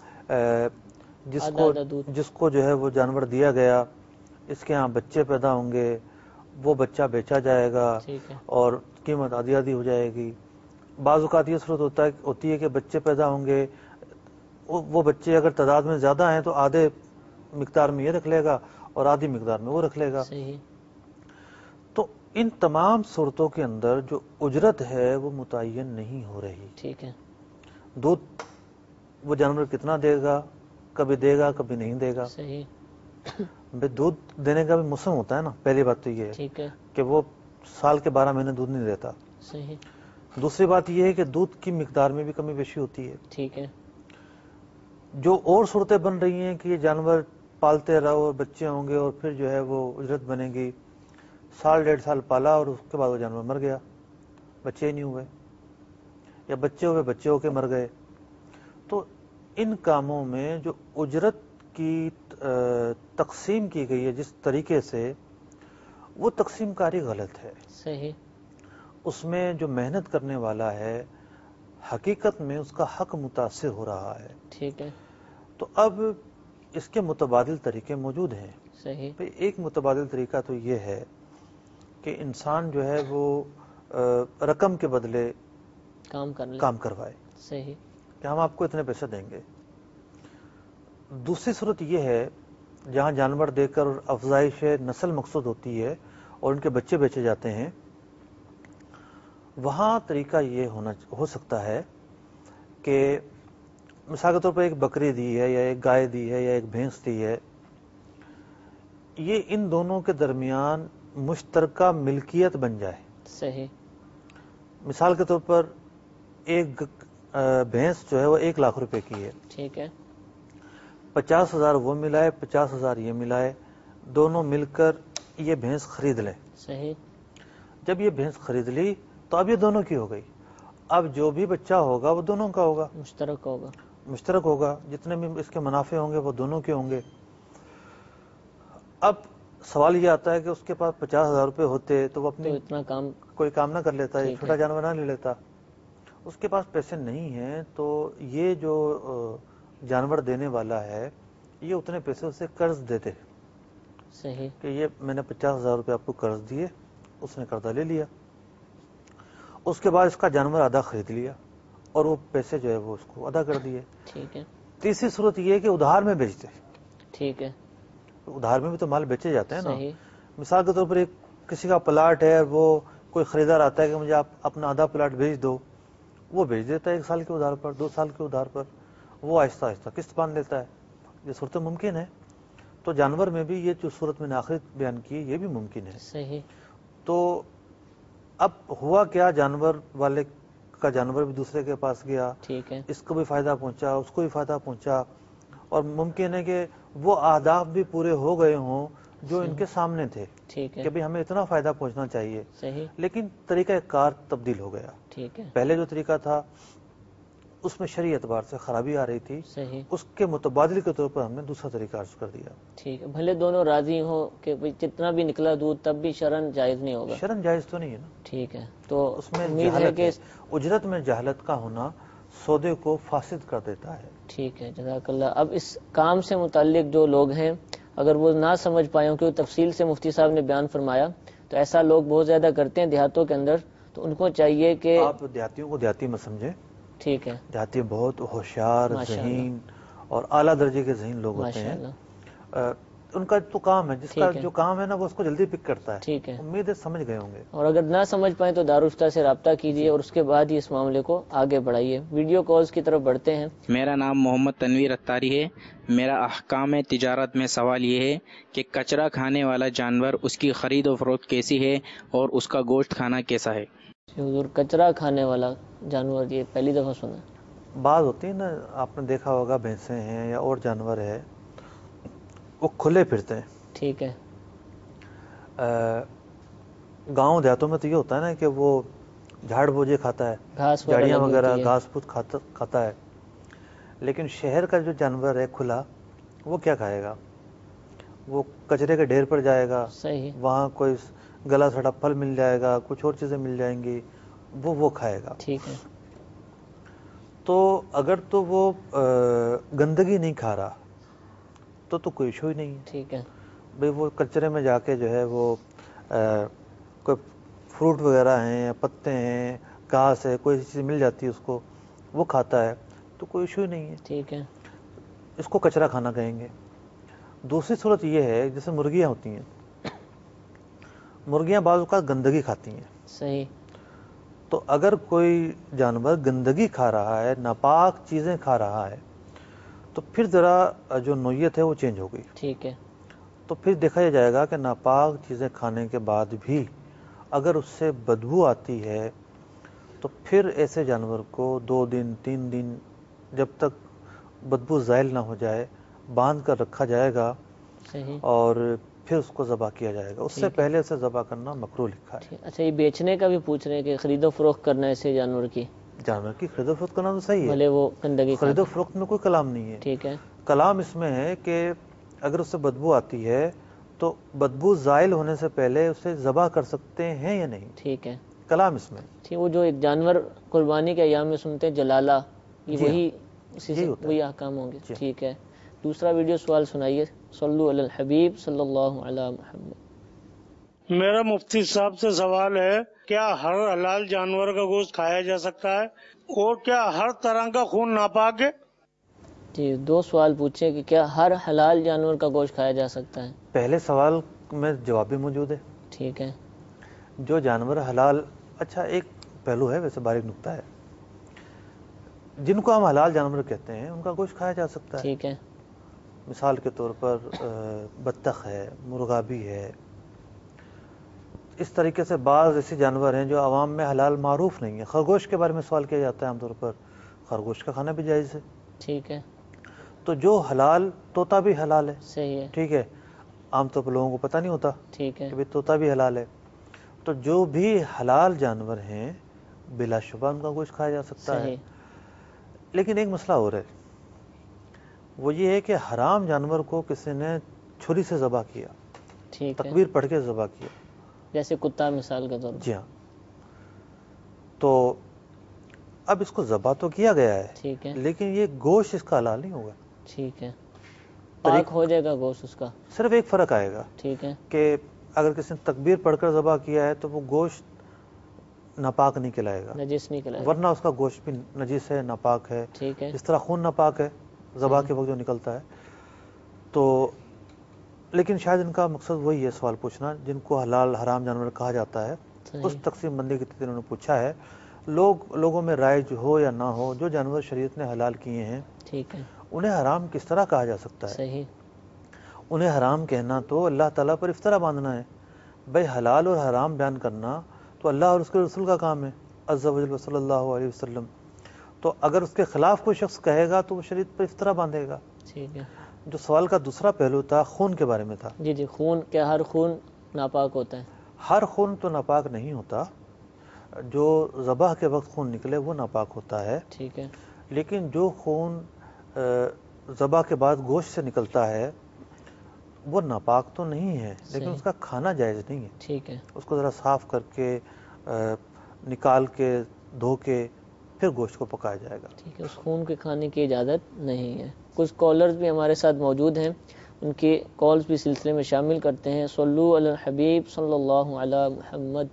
جس کو جو ہے وہ جانور دیا گیا اس کے ہاں بچے پیدا ہوں گے، وہ بچہ بیچا جائے گا اور قیمت آدھی ہو جائے گی. بعض اوقات یہ صورت ہوتی ہے کہ بچے پیدا ہوں گے، وہ بچے اگر تعداد میں زیادہ ہیں تو آدھے مقدار میں یہ رکھ لے گا اور آدھی مقدار میں وہ رکھ لے گا. صحیح. تو ان تمام صورتوں کے اندر جو اجرت ہے وہ متعین نہیں ہو رہی. ٹھیک ہے. دودھ وہ جانور کتنا دے گا، کبھی دے گا کبھی نہیں دے گا. صحیح. دودھ دینے کا بھی موسم ہوتا ہے نا، پہلی بات تو یہ ہے کہ وہ سال کے 12 مہینے دودھ نہیں دیتا. صحیح. دوسری بات یہ ہے کہ دودھ کی مقدار میں بھی کمی بیشی ہوتی ہے. ٹھیک ہے. جو اور صورتیں بن رہی ہیں کہ یہ جانور پالتے رہو اور بچے ہوں گے اور پھر جو ہے وہ اجرت بنے گی، 1.5 سال پالا اور اس کے بعد وہ جانور مر گیا، بچے ہی نہیں ہوئے، یا بچے ہوئے بچے ہو کے مر گئے. تو ان کاموں میں جو اجرت کی تقسیم کی گئی ہے جس طریقے سے، وہ تقسیم کاری غلط ہے. صحیح. اس میں جو محنت کرنے والا ہے حقیقت میں اس کا حق متاثر ہو رہا ہے. ٹھیک ہے. تو اب اس کے متبادل طریقے موجود ہیں. صحیح. ایک متبادل طریقہ تو یہ ہے کہ انسان جو ہے وہ رقم کے بدلے کام کروائے. صحیح. کہ ہم آپ کو اتنے پیسے دیں گے. دوسری صورت یہ ہے جہاں جانور دے کر افزائش نسل مقصود ہوتی ہے اور ان کے بچے بیچے جاتے ہیں، وہاں طریقہ یہ ہو سکتا ہے کہ مثال کے طور پر ایک بکری دی ہے یا ایک گائے دی ہے یا ایک بھینس دی ہے، یہ ان دونوں کے درمیان مشترکہ ملکیت بن جائے. صحیح. مثال کے طور پر ایک بھینس جو ہے وہ 1 لاکھ روپے کی ہے. ٹھیک ہے. 50,000 وہ ملائے، 50,000 یہ ملائے، دونوں مل کر یہ بھینس خرید لیں. صحیح. جب یہ بھینس خرید لی تو اب یہ دونوں کی ہو گئی. اب جو بھی بچہ ہوگا وہ دونوں کا ہوگا، مشترک ہوگا. جتنے بھی اس کے منافع ہوں گے وہ دونوں کے ہوں گے. اب سوال یہ آتا ہے کہ اس کے پاس 50,000 روپے ہوتے تو وہ اپنی کوئی کام نہ کر لیتا، چھوٹا جانور نہ لے لیتا. اس کے پاس پیسے نہیں ہیں تو یہ جو جانور دینے والا ہے یہ اتنے پیسے اسے قرض دیتے صحیح کہ یہ میں نے 50,000 روپے آپ کو قرض دیے، اس نے قرضہ لے لیا، اس کے بعد اس کا جانور آدھا خرید لیا اور وہ پیسے جو ہے وہ اس کو ادا کر دیے۔ ٹھیک ہے۔ تیسری صورت یہ ہے کہ ادھار میں بیچتے، ٹھیک ہے، ادھار میں بھی تو مال بیچے جاتے ہیں نا۔ صحیح مثال کے طور پر ایک کسی کا پلاٹ ہے، وہ کوئی خریدار آتا ہے کہ مجھے آپ اپنا آدھا پلاٹ بھیج دو، وہ بھیج دیتا ہے 1 سال کے ادھار پر، 2 سال کے ادھار پر، وہ آہستہ آہستہ قسط باندھ لیتا ہے۔ یہ صورت ممکن ہے، تو جانور میں بھی یہ جو صورت میں نے آخری بیان کی یہ بھی ممکن ہے۔ صحیح۔ تو اب ہوا کیا، جانور والے کا جانور بھی دوسرے کے پاس گیا، ٹھیک ہے، اس کو بھی فائدہ پہنچا، اس کو بھی فائدہ پہنچا، اور ممکن ہے کہ وہ اہداف بھی پورے ہو گئے ہوں جو ان کے سامنے تھے ٹھیک ہے، کہ بھی ہمیں اتنا فائدہ پہنچنا چاہیے، صحیح، لیکن طریقہ کار تبدیل ہو گیا۔ ٹھیک ہے، پہلے جو طریقہ تھا اس میں شرعی اعتبار سے خرابی آ رہی تھی، صحیح، اس کے متبادل کے طور پر ہم نے دوسرا طریقہ عرض کر دیا۔ ٹھیک ہے، بھلے دونوں راضی ہوں کہ جتنا بھی نکلا دودھ تب بھی شرعن جائز نہیں ہوگا۔ شرعن جائز تو نہیں ہے نا، ٹھیک ہے، تو اس میں امید ہے جہالت کہ ہے، اجرت میں جہالت کا ہونا سودے کو فاسد کر دیتا ہے۔ ٹھیک ہے، جزاک اللہ۔ اب اس کام سے متعلق جو لوگ ہیں اگر وہ نہ سمجھ پائے ہوں، کیونکہ تفصیل سے مفتی صاحب نے بیان فرمایا، تو ایسا لوگ بہت زیادہ کرتے ہیں دیہاتوں کے اندر، تو ان کو چاہیے کہ آپ دیہاتیوں کو دیہاتی میں سمجھیں، ٹھیک ہے، دیہاتی بہت ہوشیار، ذہین اور اعلیٰ درجے کے ذہین لوگ ہوتے ہیں۔ ان کا تو کام ہے، جس کا جو کام ہے نا وہ اس کو جلدی پک کرتا ہے۔ ٹھیک ہے، امید ہے سمجھ گئے ہوں گے۔ اور اگر نہ سمجھ پائیں تو دارالفتہ سے رابطہ کیجیے اور اس کے بعد ہی اس معاملے کو آگے بڑھائیے۔ ویڈیو کالز کی طرف بڑھتے ہیں۔ میرا نام محمد تنویر اتاری ہے۔ میرا احکام تجارت میں سوال یہ ہے کہ کچرا کھانے والا جانور اس کی خرید و فروخت کیسی ہے اور اس کا گوشت کھانا کیسا ہے؟ حضور، کچرا کھانے والا جانور یہ پہلی دفعہ سنا۔ بعض ہوتی ہے نا، آپ نے دیکھا ہوگا بھینسیں ہیں یا اور جانور ہے وہ کھلے پھرتے ہیں۔ ٹھیک ہے، گاؤں دیہاتوں میں تو یہ ہوتا ہے نا کہ وہ جھاڑ بوجھے کھاتا ہے، گھاس جھاڑیاں وغیرہ، ہوتی ہے۔ گھاس پھوس کھاتا ہے، لیکن شہر کا جو جانور ہے کھلا، وہ کیا کھائے گا؟ وہ کچرے کے ڈھیر پر جائے گا، صحیح، وہاں کوئی گلا سڑا پھل مل جائے گا، کچھ اور چیزیں مل جائیں گی، وہ کھائے گا۔ ٹھیک ہے، تو اگر تو وہ گندگی نہیں کھا رہا تو کوئی ایشو ہی نہیں ہے۔ ٹھیک ہے، بھئی وہ کچرے میں جا کے جو ہے وہ کوئی فروٹ وغیرہ ہیں یا پتے ہیں، گھاس ہے، کوئی چیز مل جاتی ہے اس کو، وہ کھاتا ہے تو کوئی ایشو ہی نہیں ہے، ٹھیک ہے، اس کو کچرا کھانا کہیں گے۔ دوسری صورت یہ ہے جیسے مرغیاں ہوتی ہیں، مرغیاں بعض اوقات گندگی کھاتی ہیں۔ صحیح، تو اگر کوئی جانور گندگی کھا رہا ہے، ناپاک چیزیں کھا رہا ہے، تو پھر ذرا جو نوعیت ہے وہ چینج ہو گئی۔ ٹھیک ہے، تو پھر دیکھا یہ جائے گا کہ ناپاک چیزیں کھانے کے بعد بھی اگر اس سے بدبو آتی ہے تو پھر ایسے جانور کو 2 دن 3 دن جب تک بدبو زائل نہ ہو جائے باندھ کر رکھا جائے گا، صحیح، اور پھر اس کو ذبح کیا جائے گا۔ اس سے پہلے اسے ذبح کرنا مکروہ لکھا ہے۔ اچھا، یہ بیچنے کا بھی پوچھ رہے ہیں کہ خرید و فروخت کرنا ہے ایسے جانور کی؟ جانور کی خرید و فروخت کرنا تو صحیح ہے، بھلے وہ گندگی خرید و فروخت میں کوئی کلام نہیں ہے۔ ٹھیک ہے، کلام اس میں ہے کہ اگر اس سے بدبو آتی ہے تو بدبو زائل ہونے سے پہلے اسے ذبح کر سکتے ہیں یا نہیں، ٹھیک ہے، کلام اس میں۔ ٹھیک، وہ جو ایک جانور قربانی کے ایام میں سنتے ہیں جلالہ، یہ وہی اسی سے وہی احکام ہوں گے۔ ٹھیک ہے، دوسرا ویڈیو سوال سنائیے۔ صلو علی الحبیب صلی اللہ علی محمد۔ میرا مفتی صاحب سے سوال ہے، کیا ہر حلال جانور کا گوشت کھایا جا سکتا ہے اور کیا ہر طرح کا خون ناپاک ہے؟ جی، 2 سوال پوچھے کہ کیا ہر حلال جانور کا گوشت کھایا جا سکتا ہے؟ پہلے سوال میں جواب بھی موجود ہے۔ ٹھیک ہے، جو جانور حلال، اچھا ایک پہلو ہے، ویسے باریک نکتہ ہے، جن کو ہم حلال جانور کہتے ہیں ان کا گوشت کھایا جا سکتا ہے۔ ٹھیک ہے، مثال کے طور پر بطخ ہے، مرغا بھی ہے، اس طریقے سے بعض ایسے جانور ہیں جو عوام میں حلال معروف نہیں ہیں۔ خرگوش کے بارے میں سوال کیا جاتا ہے عام طور پر، خرگوش کا کھانا بھی جائز ہے۔ ٹھیک ہے، تو جو حلال، طوطا بھی حلال ہے، صحیح ہے، ٹھیک ہے، عام طور پر لوگوں کو پتہ نہیں ہوتا ٹھیک ہے، کہ طوطا بھی حلال ہے۔ تو جو بھی حلال جانور ہیں بلا شبہ ان کا گوشت کھایا جا سکتا ہے۔ لیکن ایک مسئلہ اور ہے، وہ یہ ہے کہ حرام جانور کو کسی نے چھری سے ذبح کیا، ٹھیک ہے، تکبیر پڑھ کے ذبح کیا، جیسے کتا مثال کے طور پر۔ جی ہاں، تو اب اس کو ذبح تو کیا گیا ہے ٹھیک ہے، لیکن یہ گوشت اس کا حلال نہیں ہوگا. ٹھیک ہے، پاک ہو جائے گا گوشت اس کا. صرف ایک فرق آئے گا ٹھیک ہے، کہ اگر کسی نے تکبیر پڑھ کر ذبح کیا ہے تو وہ گوشت ناپاک نہیں کہلائے گا، نجس نہیں کہلائے گا. ورنہ اس کا گوشت بھی نجس ہے، ناپاک ہے. ٹھیک ہے، اس طرح خون ناپاک ہے ذبح کے وقت جو نکلتا ہے. تو لیکن شاید ان کا مقصد وہی ہے سوال پوچھنا جن کو حلال حرام جانور کہا جاتا ہے. اس تقسیم بندی کے تحت انہوں نے پوچھا ہے. لوگوں میں رائج ہو یا نہ ہو، جو جانور شریعت نے حلال کیے ہیں ٹھیک ہے، انہیں حرام کس طرح کہا جا سکتا ہے؟ صحیح. انہیں حرام کہنا تو اللہ تعالیٰ پر افطرا باندھنا ہے. بھائی حلال اور حرام بیان کرنا تو اللہ اور اس کے رسول کا کام ہے عز و جل صلی اللہ علیہ وسلم. تو اگر اس کے خلاف کوئی شخص کہے گا تو وہ شریعت پر افطرا باندھے گا. ٹھیک ہے. جو سوال کا دوسرا پہلو تھا خون کے بارے میں تھا. جی جی، خون کیا ہر خون ناپاک ہوتا ہے؟ ہر خون تو ناپاک نہیں ہوتا، جو ذبح کے وقت خون نکلے وہ ناپاک ہوتا ہے. ٹھیک ہے، لیکن جو خون ذبح کے بعد گوشت سے نکلتا ہے وہ ناپاک تو نہیں ہے لیکن اس کا کھانا جائز نہیں ہے. ٹھیک ہے، اس کو ذرا صاف کر کے نکال کے دھو کے پھر گوشت کو پکایا جائے گا. ٹھیک ہے. اس خون کے کھانے کی اجازت نہیں ہے. کچھ کالرز بھی ہمارے ساتھ موجود ہیں، ان کے کالز بھی سلسلے میں شامل کرتے ہیں. صلو علی الحبیب صلی اللہ علی محمد.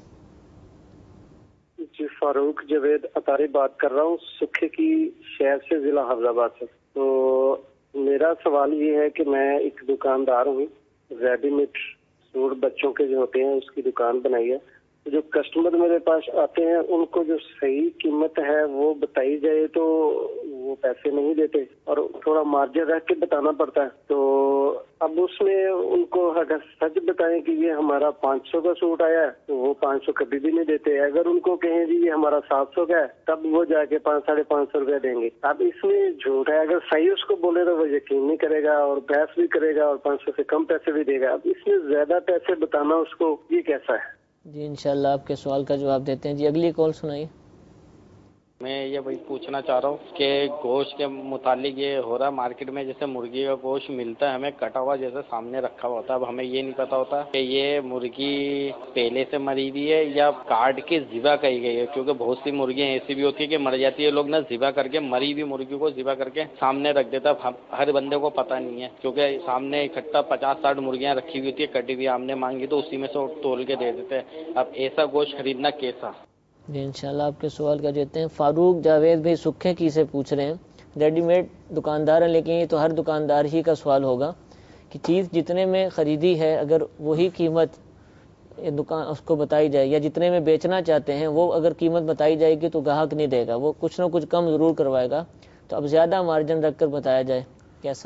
جی، فاروق جاوید اطاری بات کر رہا ہوں سکھے کی شہر سے، ضلع حفظ آباد سے. تو میرا سوال یہ ہے کہ میں ایک دکاندار ہوں، ریڈی میڈ سوٹ بچوں کے جو ہوتے ہیں اس کی دکان بنائی ہے. جو کسٹمر میرے پاس آتے ہیں ان کو جو صحیح قیمت ہے وہ بتائی جائے تو وہ پیسے نہیں دیتے اور تھوڑا مارجن رکھ کے بتانا پڑتا ہے. تو اب اس میں ان کو اگر سچ بتائیں کہ یہ ہمارا 500 کا سوٹ آیا ہے تو وہ 500 کبھی بھی نہیں دیتے. اگر ان کو کہیں جی یہ ہمارا 700 کا ہے تب وہ جا کے 500-550 روپیہ دیں گے. اب اس میں جھوٹ ہے، اگر صحیح اس کو بولے تو وہ یقین نہیں کرے گا اور بحث بھی کرے گا اور 500 سے کم پیسے بھی دے گا. اب اس میں زیادہ پیسے بتانا اس کو یہ کیسا ہے؟ جی انشاءاللہ آپ کے سوال کا جواب دیتے ہیں. جی اگلی کال سنائیے. میں یہ وہی پوچھنا چاہ رہا ہوں کہ گوشت کے متعلق یہ ہو رہا ہے مارکیٹ میں، جیسے مرغی کا گوشت ملتا ہے ہمیں کٹا ہوا جیسے سامنے رکھا ہوا ہوتا ہے. اب ہمیں یہ نہیں پتا ہوتا کہ یہ مرغی پہلے سے مری ہوئی ہے یا کاٹ کے ذبح کی گئی ہے، کیونکہ بہت سی مرغیاں ایسی بھی ہوتی ہے کہ مر جاتی ہے. لوگ نا ذبح کر کے مری ہوئی مرغی کو ذبح کر کے سامنے رکھ دیتا ہے. ہر بندے کو پتہ نہیں ہے کیونکہ سامنے اکٹھا 50-60 مرغیاں رکھی ہوئی ہوتی ہے کٹی ہوئی، ہم نے مانگی تو اسی میں سے تول کے دے دیتے ہیں. اب ایسا گوشت خریدنا کیسا؟ جی انشاءاللہ آپ کے سوال کا دیتے ہیں. فاروق جاوید بھائی سکھے کی سے پوچھ رہے ہیں، ریڈی میڈ دکاندار ہیں لیکن یہ تو ہر دکاندار ہی کا سوال ہوگا کہ چیز جتنے میں خریدی ہے اگر وہی قیمت دکان اس کو بتائی جائے یا جتنے میں بیچنا چاہتے ہیں وہ اگر قیمت بتائی جائے گی تو گاہک نہیں دے گا، وہ کچھ نہ کچھ کم ضرور کروائے گا. تو اب زیادہ مارجن رکھ کر بتایا جائے کیسا؟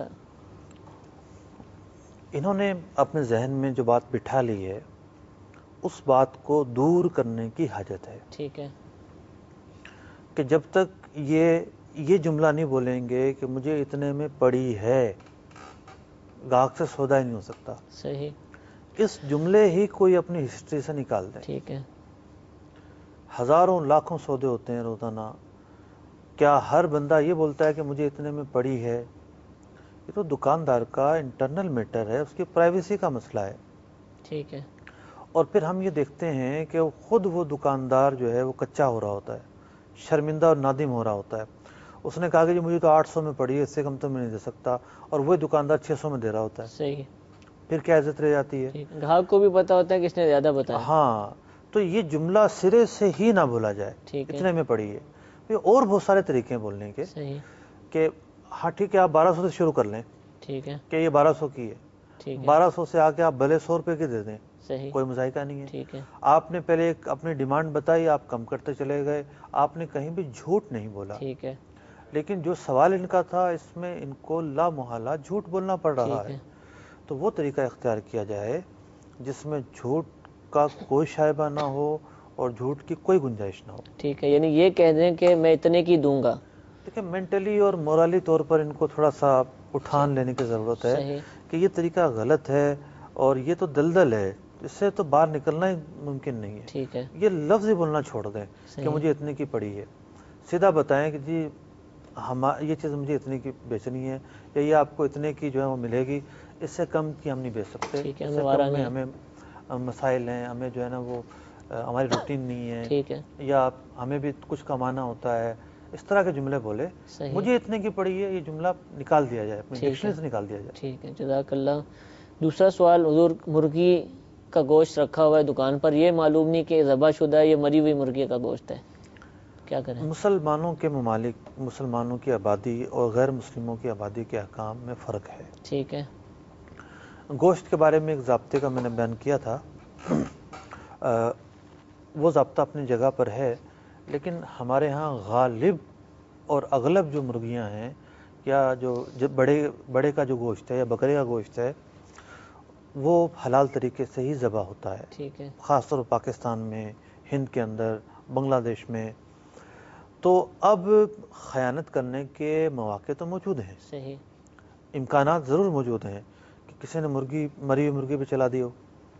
انہوں نے اپنے ذہن میں جو بات بٹھا لی ہے اس بات کو دور کرنے کی حاجت ہے. ٹھیک ہے، کہ جب تک یہ جملہ نہیں بولیں گے کہ مجھے اتنے میں پڑی ہے، گاہک سے سودا ہی نہیں ہو سکتا. صحیح. اس جملے ہی کوئی اپنی ہسٹری سے نکال دیں. ٹھیک ہے. ہزاروں لاکھوں سودے ہوتے ہیں روزانہ، کیا ہر بندہ یہ بولتا ہے کہ مجھے اتنے میں پڑی ہے؟ یہ تو دکاندار کا انٹرنل میٹر ہے، اس کی پرائیویسی کا مسئلہ ہے. ٹھیک ہے. اور پھر ہم یہ دیکھتے ہیں کہ خود وہ دکاندار جو ہے وہ کچا ہو رہا ہوتا ہے، شرمندہ اور نادم ہو رہا ہوتا ہے. اس نے کہا کہ جی مجھے تو 800 میں پڑی ہے، اس سے کم تو میں نہیں دے سکتا، اور وہی دکاندار 600 میں دے رہا ہوتا ہے. صحیح. پھر کیا عزت رہ جاتی ہے؟ گاہک کو بھی پتا ہوتا ہے کہ اس نے زیادہ بتایا. ہاں، تو یہ جملہ سرے سے ہی نہ بولا جائے اتنے میں پڑی ہے. اور بہت سارے طریقے ہیں بولنے کے. صحیح. کہ ہاں ٹھیک ہے آپ 1200 سے شروع کر لیں. ٹھیک ہے. کہ یہ 1200 کی ہے. 1200 سے آ کے آپ بھلے 100 روپے کے دے دیں، کوئی مذائقہ نہیں ہے. ٹھیک ہے. آپ نے پہلے ایک اپنی ڈیمانڈ بتائی، آپ کم کرتے چلے گئے، آپ نے کہیں بھی جھوٹ نہیں بولا. ٹھیک ہے. لیکن جو سوال ان کا تھا اس میں ان کو لا محالہ جھوٹ بولنا پڑ رہا ہے. تو وہ طریقہ اختیار کیا جائے جس میں جھوٹ کا کوئی شائبہ نہ ہو اور جھوٹ کی کوئی گنجائش نہ ہو. ٹھیک ہے. یعنی یہ کہہ دیں کہ میں اتنے کی دوں گا. دیکھیں مینٹلی اور مورالی طور پر ان کو تھوڑا سا اٹھان لینے کی ضرورت ہے کہ یہ طریقہ غلط ہے اور یہ تو دلدل ہے، اس سے تو باہر نکلنا ہی ممکن نہیں ہے. ٹھیک ہے. یہ لفظ ہی بولنا چھوڑ دیں کہ مجھے اتنے کی پڑی ہے. سیدھا بتائیں کہ جی یہ چیز مجھے اتنے کی بیچنی ہے یا یہ آپ کو اتنے کی جو ہے وہ ملے گی، اس سے کم کی ہم نہیں بیچ سکتے. اس سے کم میں ہمیں مسائل ہیں، ہمیں جو ہے نا وہ ہماری روٹین نہیں ہے, ٹھیک ہے, یا ہمیں بھی کچھ کمانا ہوتا ہے, اس طرح کے جملے بولے. مجھے اتنے کی پڑی ہے, یہ جملہ نکال دیا جائے, اپنی ڈکشنری سے نکال دیا جائے. ٹھیک ہے, جزاک اللہ. دوسرا سوال, حضور مرغی کا گوشت رکھا ہوا ہے دکان پر, یہ معلوم نہیں کہ ذبح شدہ ہے, یہ مری ہوئی مرغی کا گوشت ہے, کیا کریں؟ مسلمانوں کے ممالک, مسلمانوں کی آبادی اور غیر مسلموں کی آبادی کے احکام میں فرق ہے. ٹھیک ہے. گوشت کے بارے میں ایک ضابطے کا میں نے بیان کیا تھا, وہ ضابطہ اپنی جگہ پر ہے, لیکن ہمارے ہاں غالب اور اغلب جو مرغیاں ہیں, یا جو بڑے کا جو گوشت ہے یا بکرے کا گوشت ہے, وہ حلال طریقے سے ہی ذبح ہوتا ہے. ٹھیک ہے. خاص طور پر پاکستان میں, ہند کے اندر, بنگلہ دیش میں. تو اب خیانت کرنے کے مواقع تو موجود ہیں, صحیح, امکانات ضرور موجود ہیں کہ کسی نے مری ہوئی مرغی پہ چلا دی ہو,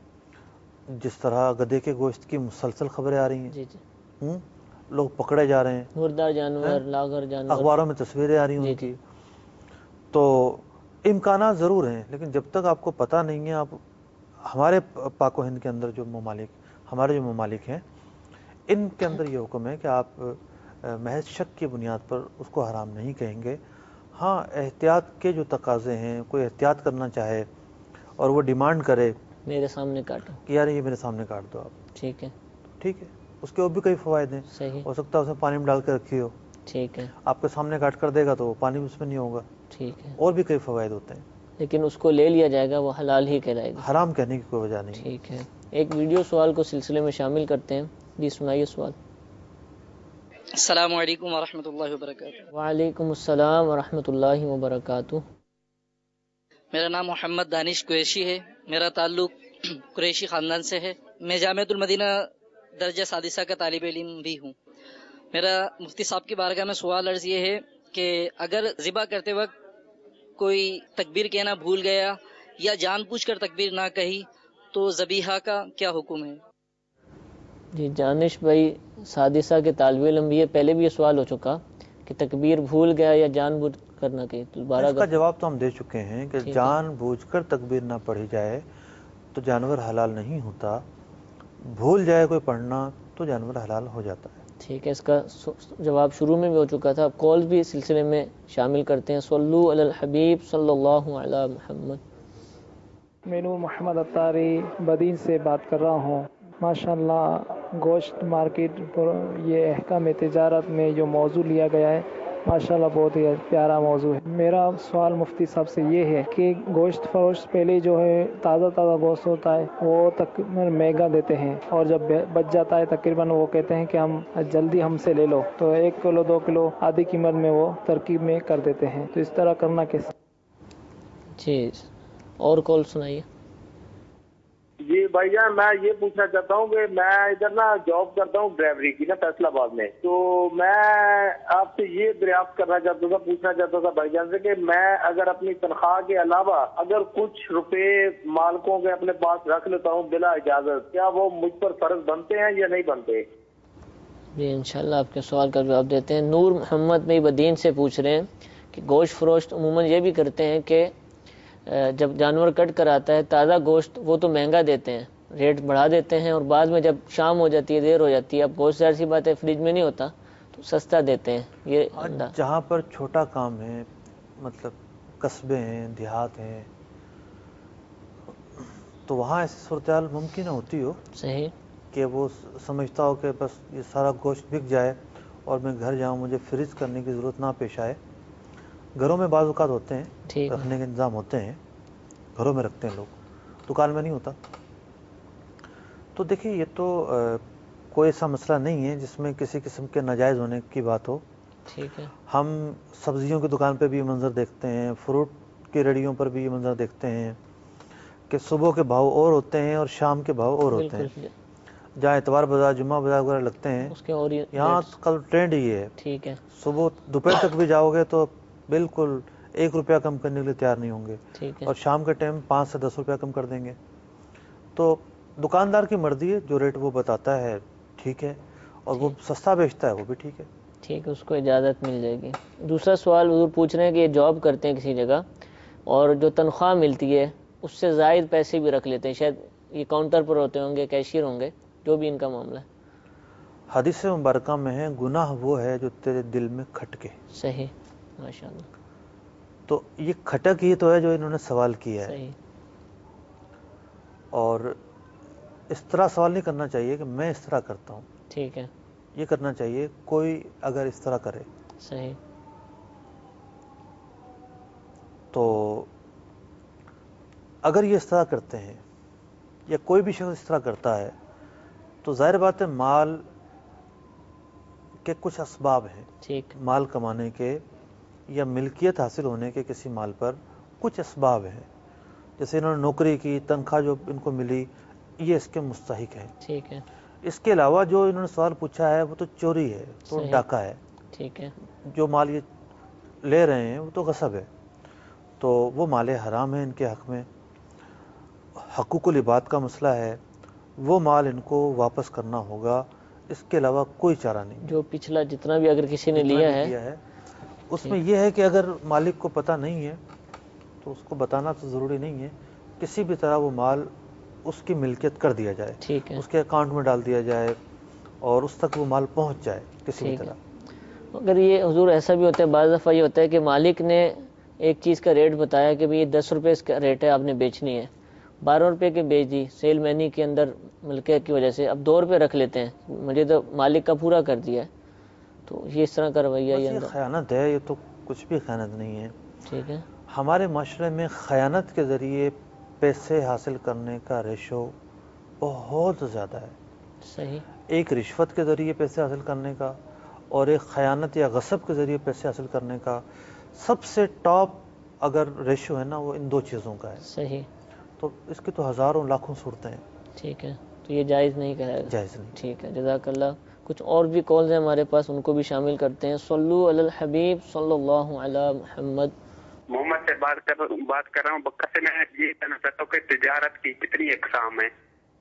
جس طرح گدھے کے گوشت کی مسلسل خبریں آ رہی ہیں. جی جی, لوگ پکڑے جا رہے ہیں, مردار جانور, لاغر جانور, اخباروں میں تصویریں آ رہی ہیں ان کی. تو امکانات ضرور ہیں, لیکن جب تک آپ کو پتہ نہیں ہے, آپ ہمارے پاک و ہند کے اندر جو ممالک ہیں, ان کے اندر یہ حکم ہے کہ آپ محض شک کی بنیاد پر اس کو حرام نہیں کہیں گے. ہاں, احتیاط کے جو تقاضے ہیں, کوئی احتیاط کرنا چاہے اور وہ ڈیمانڈ کرے میرے سامنے کاٹو, کہ یار یہ میرے سامنے کاٹ دو آپ, ٹھیک ہے, ٹھیک ہے, اس کے اور بھی کئی فوائد ہیں. صحیح, ہو سکتا ہے اس میں پانی میں ڈال کے رکھی ہو, ٹھیک ہے, آپ کے سامنے کاٹ کر دے گا تو پانی اس میں نہیں ہوگا, ٹھیک ہے, اور بھی کئی فوائد ہوتے ہیں, لیکن اس کو لے لیا جائے گا, وہ حلال ہی کہلائے گا, حرام کہنے کی کوئی وجہ نہیں. ٹھیک ہے. ایک ویڈیو سوال کو سلسلے میں شامل کرتے ہیں. جی سنائیے سوال. السلام علیکم ورحمۃ اللہ وبرکاتہ. وعلیکم السلام ورحمۃ اللہ وبرکاتہ. میرا نام محمد دانش قریشی ہے, میرا تعلق قریشی خاندان سے ہے. میں جامعۃ المدینہ درجہ سادسہ کا طالب علم بھی ہوں. میرا مفتی صاحب کی بارگاہ میں سوال عرض یہ ہے کہ اگر ذبح کرتے وقت کوئی تکبیر کہنا بھول گیا یا جان بوجھ کر تکبیر نہ کہی تو ذبیحہ کا کیا حکم ہے؟ جی دانش بھائی سادسہ کے طالب علم, یہ پہلے بھی یہ سوال ہو چکا کہ تکبیر بھول گیا یا جان بوجھ کر نہ کہی. اس کا جواب تو ہم دے چکے ہیں کہ جان بوجھ کر تکبیر نہ پڑھی جائے تو جانور حلال نہیں ہوتا, بھول جائے کوئی پڑھنا تو جانور حلال ہو جاتا ہے. ٹھیک ہے, اس کا جواب شروع میں بھی ہو چکا تھا. کال بھی سلسلے میں شامل کرتے ہیں. صلو علی الحبیب صلی اللہ علی محمد. میں نور محمد اتاری بدین سے بات کر رہا ہوں. ماشاءاللہ گوشت مارکیٹ پر یہ احکام تجارت میں جو موضوع لیا گیا ہے ماشاءاللہ بہت ہی پیارا موضوع ہے. میرا سوال مفتی صاحب سے یہ ہے کہ گوشت فروش پہلے جو ہے تازہ گوشت ہوتا ہے وہ تقریباً مہنگا دیتے ہیں, اور جب بچ جاتا ہے تقریباً وہ کہتے ہیں کہ ہم جلدی ہم سے لے لو, تو 1 کلو 2 کلو آدھی قیمت میں وہ ترکیب میں کر دیتے ہیں. تو اس طرح کرنا کیسے؟ جی, اور کال سنائیے. جی بھائی جان, میں یہ پوچھنا چاہتا ہوں کہ میں ادھر نا جاب کرتا ہوں ڈرائیوری کی نا فیصل آباد میں, تو میں آپ سے یہ دریافت کرنا چاہتا تھا, پوچھنا چاہتا تھا بھائی جان سے کہ میں اگر اپنی تنخواہ کے علاوہ اگر کچھ روپے مالکوں کے اپنے پاس رکھ لیتا ہوں بلا اجازت, کیا وہ مجھ پر فرض بنتے ہیں یا نہیں بنتے؟ جی انشاءاللہ آپ کے سوال کا جواب دیتے ہیں. نور محمد میں بدین سے پوچھ رہے ہیں کہ گوشت فروش عموماً یہ بھی کرتے ہیں کہ جب جانور کٹ کر آتا ہے تازہ گوشت وہ تو مہنگا دیتے ہیں, ریٹ بڑھا دیتے ہیں, اور بعد میں جب شام ہو جاتی ہے, دیر ہو جاتی ہے, اب گوشت ظاہر سی بات ہے فریج میں نہیں ہوتا تو سستا دیتے ہیں. یہ جہاں پر چھوٹا کام ہے, مطلب قصبے ہیں, دیہات ہیں, تو وہاں ایسی صورتحال ممکن ہوتی ہو صحیح کہ وہ سمجھتا ہو کہ بس یہ سارا گوشت بک جائے اور میں گھر جاؤں, مجھے فریز کرنے کی ضرورت نہ پیش آئے. گھروں میں بعض اوقات ہوتے ہیں, رکھنے کے انتظام ہوتے ہیں, گھروں میں رکھتے ہیں لوگ, دکان میں نہیں ہوتا. تو دیکھیے یہ تو کوئی ایسا مسئلہ نہیں ہے جس میں کسی قسم کے ناجائز ہونے کی بات ہو. ٹھیک ہے, ہم سبزیوں کی دکان پہ بھی یہ منظر دیکھتے ہیں, فروٹ کی ریڑیوں پر بھی یہ منظر دیکھتے ہیں کہ صبح کے بھاؤ اور ہوتے ہیں اور شام کے بھاؤ اور ہوتے ہیں. جہاں اتوار بازار, جمعہ بازار وغیرہ لگتے ہیں, یہاں کل ٹرینڈ یہ ہے, ٹھیک ہے, صبح دوپہر تک بھی جاؤ گے تو بالکل 1 روپیہ کم کرنے کے لیے تیار نہیں ہوں گے, اور شام کے ٹائم 5 سے 10 روپیہ کم کر دیں گے. تو دکاندار کی مرضی ہے, جو ریٹ وہ بتاتا ہے ٹھیک ہے, اور وہ سستا بیچتا ہے وہ بھی ٹھیک ہے. ٹھیک ہے, اس کو اجازت مل جائے گی. دوسرا سوال حضور پوچھ رہے ہیں کہ یہ جاب کرتے ہیں کسی جگہ اور جو تنخواہ ملتی ہے اس سے زائد پیسے بھی رکھ لیتے ہیں, شاید یہ کاؤنٹر پر ہوتے ہوں گے, کیشیئر ہوں گے, جو بھی ان کا معاملہ ہے. حدیث مبارکہ میں ہے گناہ وہ ہے جو تیرے دل میں کھٹکے. صحیح، ماشاءاللہ. تو یہ کھٹک ہی تو ہے جو انہوں نے سوال کیا ہے. صحیح. اور اس طرح سوال نہیں کرنا چاہیے کہ میں اس طرح کرتا ہوں. ٹھیک ہے. یہ کرنا چاہیے کوئی اگر اس طرح کرے صحیح. تو اگر یہ اس طرح کرتے ہیں یا کوئی بھی شخص اس طرح کرتا ہے تو ظاہر بات ہے مال کے کچھ اسباب ہیں. ٹھیک. مال کمانے کے یا ملکیت حاصل ہونے کے کسی مال پر کچھ اسباب ہیں. جیسے انہوں نے نوکری کی، تنخواہ جو ان کو ملی، یہ اس کے مستحق ہیں. ٹھیک ہے. اس کے علاوہ جو انہوں نے سوال پوچھا ہے وہ تو چوری ہے، تو ڈاکہ ہے. ٹھیک ہے. جو مال یہ لے رہے ہیں وہ تو غصب ہے، تو وہ مال حرام ہے ان کے حق میں. حقوق العباد کا مسئلہ ہے، وہ مال ان کو واپس کرنا ہوگا. اس کے علاوہ کوئی چارہ نہیں. جو پچھلا جتنا بھی اگر کسی نے لیا ہے اس میں یہ ہے کہ اگر مالک کو پتہ نہیں ہے تو اس کو بتانا تو ضروری نہیں ہے. کسی بھی طرح وہ مال اس کی ملکیت کر دیا جائے. ٹھیک ہے. اس کے اکاؤنٹ میں ڈال دیا جائے اور اس تک وہ مال پہنچ جائے کسی بھی طرح. اگر یہ حضور ایسا بھی ہوتا ہے، بعض دفعہ یہ ہوتا ہے کہ مالک نے ایک چیز کا ریٹ بتایا کہ یہ 10 روپے اس کا ریٹ ہے، آپ نے بیچنی ہے، 12 روپے کی بیچ دی، سیل مینی کے اندر ملکیت کی وجہ سے اب 2 روپے رکھ لیتے ہیں، مجھے تو مالک کا پورا کر دیا ہے. تو یہ اس طرح کا رویہ یہ خیانت ہے. یہ تو کچھ بھی خیانت نہیں ہے. ٹھیک ہے. ہمارے معاشرے میں خیانت کے ذریعے پیسے حاصل کرنے کا ریشو بہت زیادہ ہے. صحیح. ایک رشوت کے ذریعے پیسے حاصل کرنے کا اور ایک خیانت یا غصب کے ذریعے پیسے حاصل کرنے کا سب سے ٹاپ اگر ریشو ہے نا وہ ان 2 چیزوں کا ہے. صحیح. تو اس کی تو ہزاروں لاکھوں صورتیں ہیں. ٹھیک ہے. تو یہ جائز نہیں کہا گا. جائز نہیں. ٹھیک ہے، جزاک اللہ. کچھ اور بھی کالز ہیں ہمارے پاس، ان کو بھی شامل کرتے ہیں. صلو علی الحبیب صلی اللہ علی محمد. محمد سے بات کر رہا ہوں. بکر میں یہ کہنا چاہتا ہوں کہ تجارت کی کتنی اقسام ہیں؟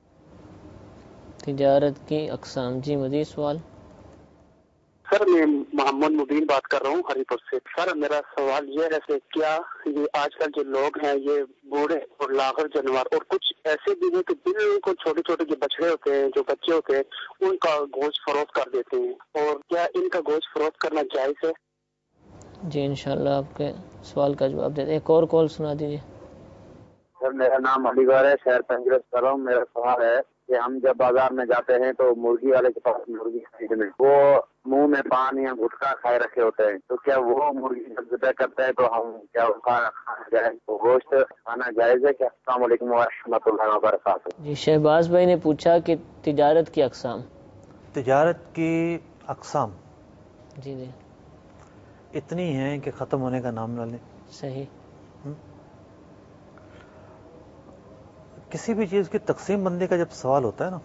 تجارت کی اقسام. جی مزید سوال. سر میں محمد مبین بات کر رہا ہوں ہری پور سے. سر میرا سوال یہ ہے کہ کیا یہ آج کل جو لوگ ہیں یہ بوڑھے اور لاغر جانور اور کچھ ایسے بھی ہیں کہ بالکل چھوٹے چھوٹے جو بچڑے ہوتے ہیں، جو بچے ہوتے ہیں، ان کا گوشت فروخت کر دیتے ہیں، اور کیا ان کا گوشت فروخت کرنا جائز ہے؟ جی انشاءاللہ آپ کے سوال کا جواب دیتے ہیں. ایک اور کال سنا دیجیے. سر میرا نام علی گڑھ ہے، شہر پنجرت کر رہا ہوں. میرا سوال ہے کہ ہم جب بازار میں جاتے ہیں تو مرغی والے کے پاس مرغی خریدنے، وہ منہ میں پان یا گٹکا کھائے رکھے ہوتے ہیں، تو کیا وہ مرغی جب ذبح کرتے ہیں تو ہم کیا کھانا جائز، وہ گوشت کھانا جائز ہے کیا؟ السلام علیکم ورحمۃ اللہ وبرکاتہ. جی شہباز بھائی نے پوچھا کہ تجارت کی اقسام. تجارت کی اقسام جی جی اتنی ہیں کہ ختم ہونے کا نام نہ لیں. صحیح. کسی بھی چیز کی تقسیم بندی کا جب سوال ہوتا ہے نا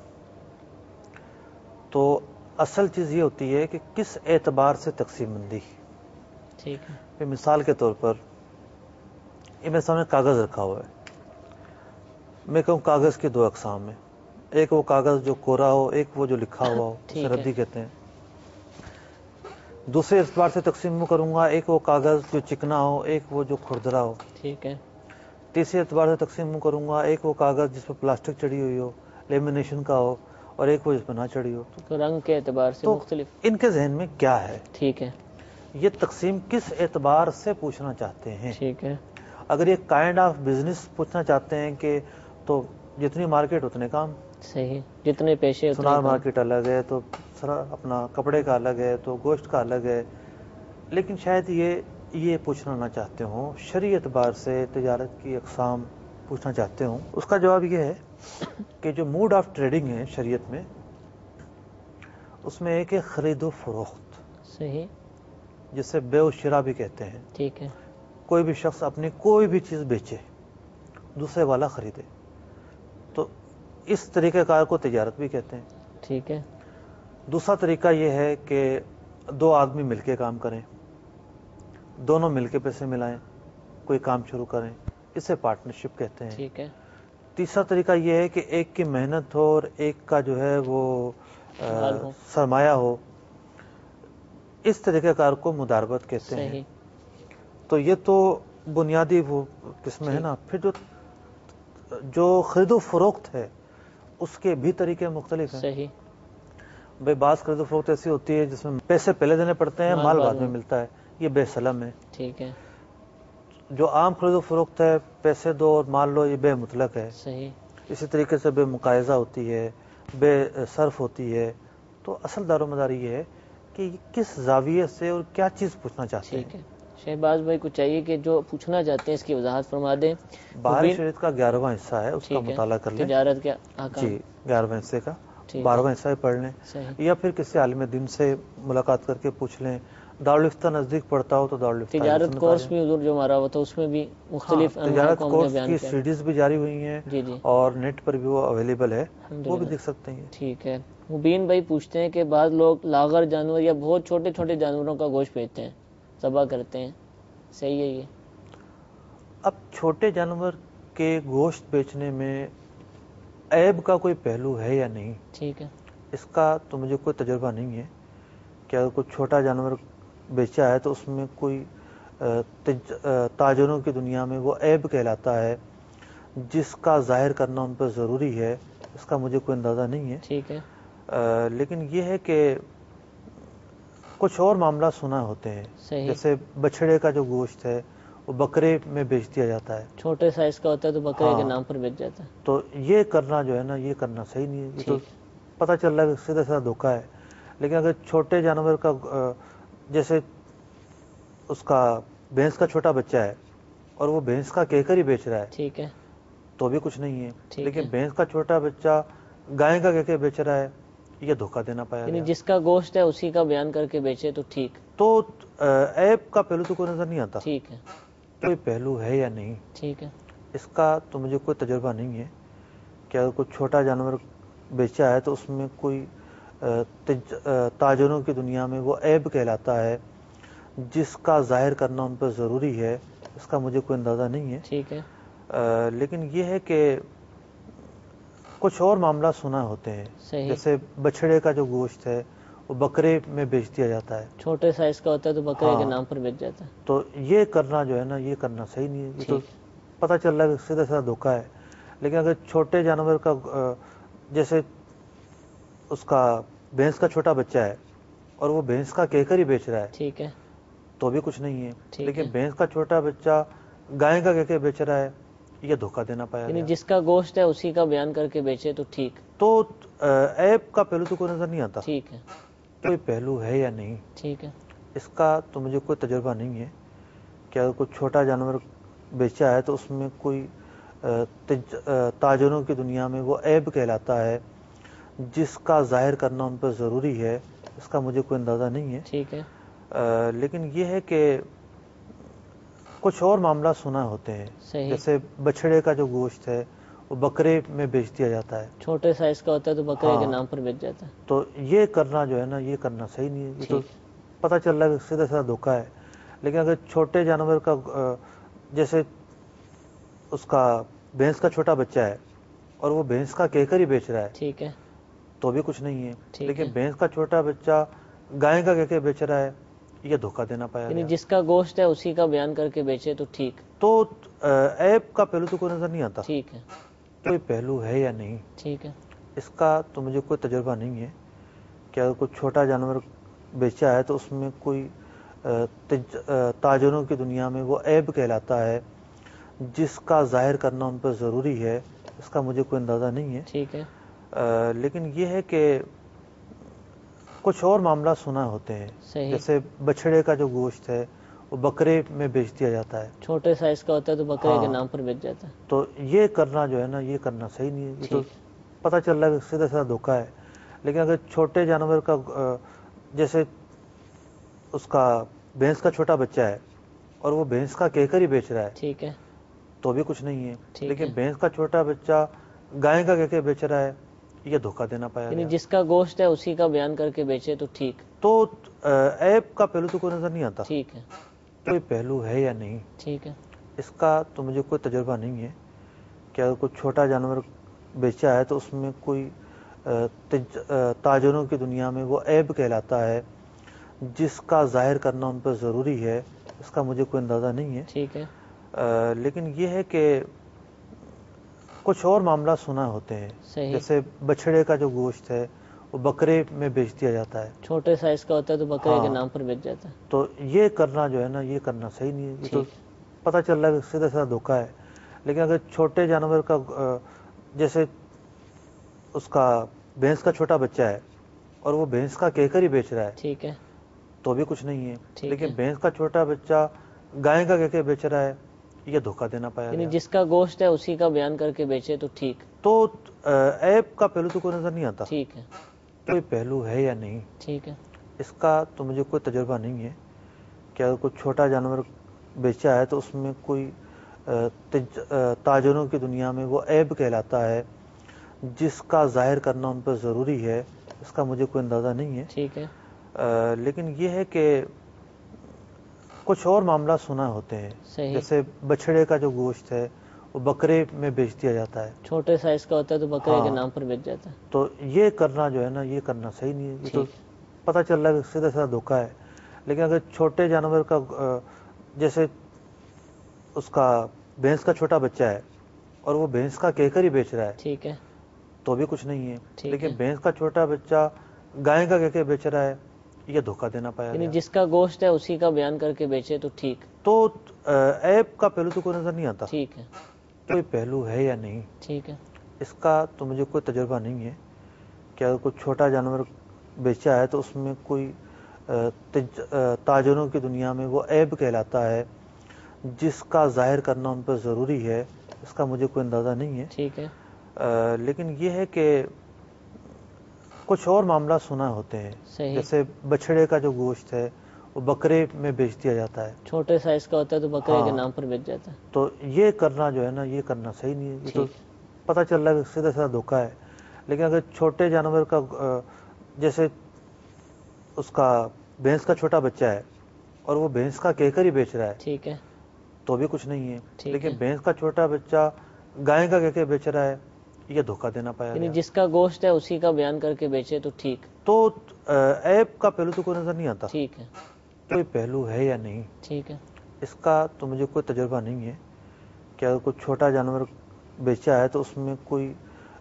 تو اصل چیز یہ ہوتی ہے کہ کس اعتبار سے تقسیم بندی. ٹھیک ہے. مثال کے طور پر یہ میرے سامنے کاغذ رکھا ہوا ہے. میں کہوں کاغذ کی 2 اقسام ہیں. ایک وہ کاغذ جو کوڑا ہو، ایک وہ جو لکھا ہوا ہو، اسے ردی کہتے ہیں. دوسرے اعتبار سے تقسیم کروں گا، ایک وہ کاغذ جو چکنا ہو، ایک وہ جو کھردرا ہو. ٹھیک ہے. تیسرے اعتبار سے تقسیم کروں گا، ایک وہ کاغذ جس پر پلاسٹک چڑھی ہوئی ہو، لیمینیشن کا ہو، اور ایک وہ جس پر نہ چڑھی ہو. تو رنگ کے اعتبار سے مختلف. ان کے ذہن میں کیا ہے؟ ٹھیک ہے. یہ تقسیم کس اعتبار سے پوچھنا چاہتے ہیں؟ ٹھیک ہے. اگر یہ کائنڈ آف بزنس پوچھنا چاہتے ہیں کہ تو جتنی مارکیٹ اتنے کام. صحیح. جتنے پیشے سونار مارکیٹ الگ ہے تو اپنا کپڑے کا الگ ہے تو گوشت کا الگ ہے. لیکن شاید یہ پوچھنا نہ چاہتے ہوں، شرعی اعتبار سے تجارت کی اقسام پوچھنا چاہتے ہوں. اس کا جواب یہ ہے کہ جو موڈ آف ٹریڈنگ ہے شریعت میں، اس میں ایک ہے خرید و فروخت. صحیح. جسے بیع و شراء بھی کہتے ہیں. ٹھیک ہے. کوئی بھی شخص اپنی کوئی بھی چیز بیچے، دوسرے والا خریدے، تو اس طریقہ کار کو تجارت بھی کہتے ہیں. ٹھیک ہے. دوسرا طریقہ یہ ہے کہ 2 آدمی مل کے کام کریں، دونوں مل کے پیسے ملائیں، کوئی کام شروع کریں، اسے پارٹنرشپ کہتے ہیں. ٹھیک ہے. تیسرا طریقہ یہ ہے کہ ایک کی محنت ہو اور ایک کا جو ہے وہ سرمایہ ہو. اس طریقہ کار کو مداربت کہتے ہیں. تو یہ تو بنیادی وہ قسم ہے نا. پھر جو خرید و فروخت ہے اس کے بھی طریقے مختلف ہیں. صحیح. بھائی بعض خرید و فروخت ایسی ہوتی ہے جس میں پیسے پہلے دینے پڑتے ہیں، مال بعد میں ملتا ہے، یہ بے سلم ہے. ٹھیک ہے. جو عام خرید و فروخت ہے، پیسے دو اور مال لو، یہ بے مطلق ہے. صحیح. اسی طریقے سے بے مقاضہ ہوتی ہے، بے صرف ہوتی ہے. تو اصل دار و مدار یہ ہے کہ کس زاویے سے اور کیا چیز پوچھنا چاہتے ہیں. ٹھیک ہے. شہباز بھائی کو چاہیے کہ جو پوچھنا چاہتے ہیں اس کی وضاحت فرما دیں. بہار شریعت کا 11واں حصہ ہے، اس کا مطالعہ کر لیں. تجارت کے احکام. جی 11واں حصے کا 12واں حصہ پڑھ لیں، یا پھر کسی عالم دین سے ملاقات کر کے پوچھ لیں. دارالفتہ نزدیک پڑتا ہو تو دارالفتہ. تجارت کورس بھی حضور جو ہمارا ہوا تھا اس میں بھی مختلف تجارت کورس کی سیڈیز بھی جاری ہوئی ہیں اور نیٹ پر بھی وہ اویلیبل ہے، وہ بھی دیکھ سکتے ہیں. ٹھیک ہے. مبین بھائی پوچھتے ہیں کہ بعض لوگ لاغر جانور یا بہت چھوٹے چھوٹے جانوروں کا گوشت بیچتے ہیں، ذبح کرتے ہیں، صحیح ہے یہ؟ اب چھوٹے جانور کے گوشت بیچنے میں عیب کا کوئی پہلو ہے یا نہیں؟ ٹھیک ہے. اس کا تو مجھے کوئی تجربہ نہیں ہے کہ اگر کوئی چھوٹا جانور بیچا ہے تو اس میں کوئی تاجروں کی دنیا میں وہ عیب کہلاتا ہے جس کا ظاہر کرنا ان پر ضروری ہے. اس کا مجھے کوئی اندازہ نہیں ہے. ٹھیک ہے. لیکن یہ ہے کہ کچھ اور معاملہ سنا ہوتے ہیں. جیسے بچڑے کا جو گوشت ہے وہ بکرے میں بیچ دیا جاتا ہے، چھوٹے سائز کا ہوتا ہے تو بکرے کے نام پر بیچ جاتا ہے. تو یہ کرنا جو ہے نا، یہ کرنا صحیح نہیں ہے. یہ تو پتہ چل رہا ہے کہ سیدھا سیدھا دھوکہ ہے. لیکن اگر چھوٹے جانور کا جیسے اس کا بھینس کا چھوٹا بچہ ہے اور وہ بھینس کا کہہ کر ہی بیچ رہا ہے، ٹھیک ہے، تو بھی کچھ نہیں ہے. لیکن بھینس کا چھوٹا بچہ گائے کا کہہ کے بیچ رہا ہے، یہ دھوکہ دینا پایا گیا. یعنی جس کا گوشت ہے اسی کا بیان کر کے بیچے تو ٹھیک. تو عیب کا پہلو تو کوئی نظر نہیں آتا. ٹھیک ہے. کوئی پہلو ہے یا نہیں؟ ٹھیک ہے. اس کا تو مجھے کوئی تجربہ نہیں ہے کہ اگر کوئی چھوٹا جانور بیچا ہے تو اس میں کوئی تاجروں کی دنیا میں وہ عیب کہلاتا ہے جس کا ظاہر کرنا ان پر ضروری ہے. اس کا مجھے کوئی اندازہ نہیں ہے. ٹھیک ہے. لیکن یہ ہے کہ کچھ اور معاملہ سنا ہوتے ہیں. جیسے بچڑے کا جو گوشت ہے وہ بکرے میں بیچ دیا جاتا ہے، چھوٹے سائز کا ہوتا ہے تو بکرے کے نام پر بیچ جاتا ہے. تو یہ کرنا جو ہے نا، یہ کرنا صحیح نہیں ہے. یہ تو پتہ چل رہا ہے کہ سیدھا سیدھا دھوکہ ہے. لیکن اگر چھوٹے جانور کا جیسے اس کا بھینس کا چھوٹا بچہ ہے اور وہ بھینس کا کہہ کر ہی بیچ رہا ہے، ٹھیک ہے، تو بھی کچھ نہیں ہے. لیکن بھینس کا چھوٹا بچہ گائے کا کہہ کے بیچ رہا ہے، یہ دھوکہ دینا پایا گیا. یعنی جس کا گوشت ہے اسی کا بیان کر کے بیچے تو ٹھیک. تو عیب کا پہلو تو کوئی نظر نہیں آتا. ٹھیک ہے. کوئی پہلو ہے یا نہیں؟ ٹھیک ہے. اس کا تو مجھے کوئی تجربہ نہیں ہے کہ اگر کوئی چھوٹا جانور بیچا ہے تو اس میں کوئی تاجروں کی دنیا میں وہ عیب کہلاتا ہے جس کا ظاہر کرنا ان پر ضروری ہے. اس کا مجھے کوئی اندازہ نہیں ہے. ٹھیک ہے. لیکن یہ ہے کہ کچھ اور معاملہ سنا ہوتے ہیں. جیسے بچڑے کا جو گوشت ہے وہ بکرے میں بیچ دیا جاتا ہے، چھوٹے سائز کا ہوتا ہے تو بکرے کے نام پر بیچ جاتا ہے. تو یہ کرنا جو ہے نا، یہ کرنا صحیح نہیں ہے. یہ تو پتہ چل رہا ہے کہ سیدھا سیدھا دھوکہ ہے. لیکن اگر چھوٹے جانور کا جیسے اس کا بھینس کا چھوٹا بچہ ہے اور وہ بھینس کا کہہ کر ہی بیچ رہا ہے، ٹھیک ہے، تو بھی کچھ نہیں ہے. لیکن بھینس کا چھوٹا بچہ گائے کا کہہ کے بیچ رہا ہے، یہ دھوکہ دینا پایا گیا. یعنی جس کا گوشت ہے اسی کا بیان کر کے بیچے تو ٹھیک. تو عیب کا پہلو تو کوئی نظر نہیں آتا. ٹھیک ہے. کوئی پہلو ہے یا نہیں؟ ٹھیک ہے. اس کا تو مجھے کوئی تجربہ نہیں ہے کہ اگر کوئی چھوٹا جانور بیچا ہے تو اس میں کوئی تاجروں کی دنیا میں وہ عیب کہلاتا ہے جس کا ظاہر کرنا ان پر ضروری ہے. اس کا مجھے کوئی اندازہ نہیں ہے. ٹھیک ہے. لیکن یہ ہے کہ کچھ اور معاملہ سنا ہوتے ہیں. جیسے بچڑے کا جو گوشت ہے وہ بکرے میں بیچ دیا جاتا ہے، چھوٹے سائز کا ہوتا ہے تو بکرے کے نام پر بیچ جاتا ہے. تو یہ کرنا جو ہے نا، یہ کرنا صحیح نہیں ہے. یہ تو پتہ چل رہا ہے کہ سیدھا سیدھا دھوکہ ہے. لیکن اگر چھوٹے جانور کا جیسے اس کا بھینس کا چھوٹا بچہ ہے اور وہ بھینس کا کہہ کر ہی بیچ رہا ہے، ٹھیک ہے، تو بھی کچھ نہیں ہے. لیکن بھینس کا چھوٹا بچہ گائے کا کہہ کے بیچ رہا ہے، یہ دھوکہ دینا پایا گیا. یعنی جس کا گوشت ہے اسی کا بیان کر کے بیچے تو ٹھیک. تو عیب کا پہلو تو کوئی نظر نہیں آتا. ٹھیک ہے. کوئی پہلو ہے یا نہیں؟ ٹھیک ہے. اس کا تو مجھے کوئی تجربہ نہیں ہے کہ اگر کوئی چھوٹا جانور بیچا ہے تو اس میں کوئی تاجروں کی دنیا میں وہ عیب کہلاتا ہے جس کا ظاہر کرنا ان پر ضروری ہے. اس کا مجھے کوئی اندازہ نہیں ہے. ٹھیک ہے. لیکن یہ ہے کہ کچھ اور معاملات سنا ہوتے ہیں، صحیح. جیسے بچڑے کا جو گوشت ہے وہ بکرے میں بیچ دیا جاتا ہے، چھوٹے سائز کا ہوتا ہے تو بکرے ہاں. کے نام پر بیچ جاتا ہے. تو یہ کرنا جو ہے نا یہ کرنا صحیح نہیں ہے، یہ تو پتہ چل رہا ہے کہ سیدھا سیدھا دھوکہ ہے. لیکن اگر چھوٹے جانور کا جیسے اس کا بھینس کا چھوٹا بچہ ہے اور وہ بھینس کا کہہ ہی بیچ رہا ہے، ٹھیک ہے، تو بھی کچھ نہیں ہے. ٹھیک لیکن ہے. بھینس کا چھوٹا بچہ گائے کا کہہ بیچ رہا ہے، یہ دھوکہ دینا پایا یعنی گیا. جس کا گوشت ہے اسی کا بیان کر کے بیچے تو ٹھیک. تو ایپ کا پہلو تو کوئی نظر نہیں آتا، ٹھیک ہے، کوئی پہلو ہے یا نہیں، ٹھیک ہے. اس کا تو مجھے کوئی تجربہ نہیں ہے کہ اگر کوئی چھوٹا جانور بیچا ہے تو اس میں کوئی تاجروں کی دنیا میں وہ عیب کہلاتا ہے جس کا ظاہر کرنا ان پر ضروری ہے، اس کا مجھے کوئی اندازہ نہیں ہے. ٹھیک ہے. لیکن یہ ہے کہ کچھ اور معاملات سنا ہوتے ہیں، صحیح. جیسے بچڑے کا جو گوشت ہے وہ بکرے میں بیچ دیا جاتا ہے، چھوٹے سائز کا ہوتا ہے تو بکرے ہاں. کے نام پر بیچ جاتا ہے. تو یہ کرنا جو ہے نا یہ کرنا صحیح نہیں ہے، یہ تو پتہ چل رہا ہے کہ سیدھا سیدھا دھوکہ ہے. لیکن اگر چھوٹے جانور کا جیسے اس کا بھینس کا چھوٹا بچہ ہے اور وہ بھینس کا کہہ ہی بیچ رہا ہے، ٹھیک ہے، تو بھی کچھ نہیں ہے. ٹھیک لیکن ہے. بھینس کا چھوٹا بچہ گائے کا کہہ بیچ رہا ہے، یہ دھوکہ دینا پایا یعنی گیا. جس کا گوشت ہے اسی کا بیان کر کے بیچے تو ٹھیک. تو ایپ کا پہلو تو کوئی نظر نہیں آتا، ٹھیک ہے، کوئی پہلو ہے یا نہیں، ٹھیک ہے. اس کا تو مجھے کوئی تجربہ نہیں ہے کہ اگر کوئی چھوٹا جانور بیچا ہے تو اس میں کوئی تاجروں کی دنیا میں وہ عیب کہلاتا ہے جس کا ظاہر کرنا ان پر ضروری ہے، اس کا مجھے کوئی اندازہ نہیں ہے. ٹھیک ہے. لیکن یہ ہے کہ کچھ اور معاملات سنا ہوتے ہیں، صحیح. جیسے بچڑے کا جو گوشت ہے وہ بکرے میں بیچ دیا جاتا ہے، چھوٹے سائز کا ہوتا ہے تو بکرے ہاں. کے نام پر بیچ جاتا ہے. تو یہ کرنا جو ہے نا یہ کرنا صحیح نہیں ہے، یہ تو پتہ چل رہا ہے کہ سیدھا سیدھا دھوکہ ہے. لیکن اگر چھوٹے جانور کا جیسے اس کا بھینس کا چھوٹا بچہ ہے اور وہ بھینس کا کہہ ہی بیچ رہا ہے، ٹھیک ہے، تو بھی کچھ نہیں ہے. ٹھیک لیکن ہے. بھینس کا چھوٹا بچہ گائے کا کہہ بیچ رہا ہے، یہ دھوکہ دینا پایا یعنی گیا. جس کا گوشت ہے اسی کا بیان کر کے بیچے تو ٹھیک. تو ایپ کا پہلو تو کوئی نظر نہیں آتا، ٹھیک ہے، کوئی پہلو ہے یا نہیں، ٹھیک ہے. اس کا تو مجھے کوئی تجربہ نہیں ہے کہ اگر کوئی چھوٹا جانور بیچا ہے تو اس میں کوئی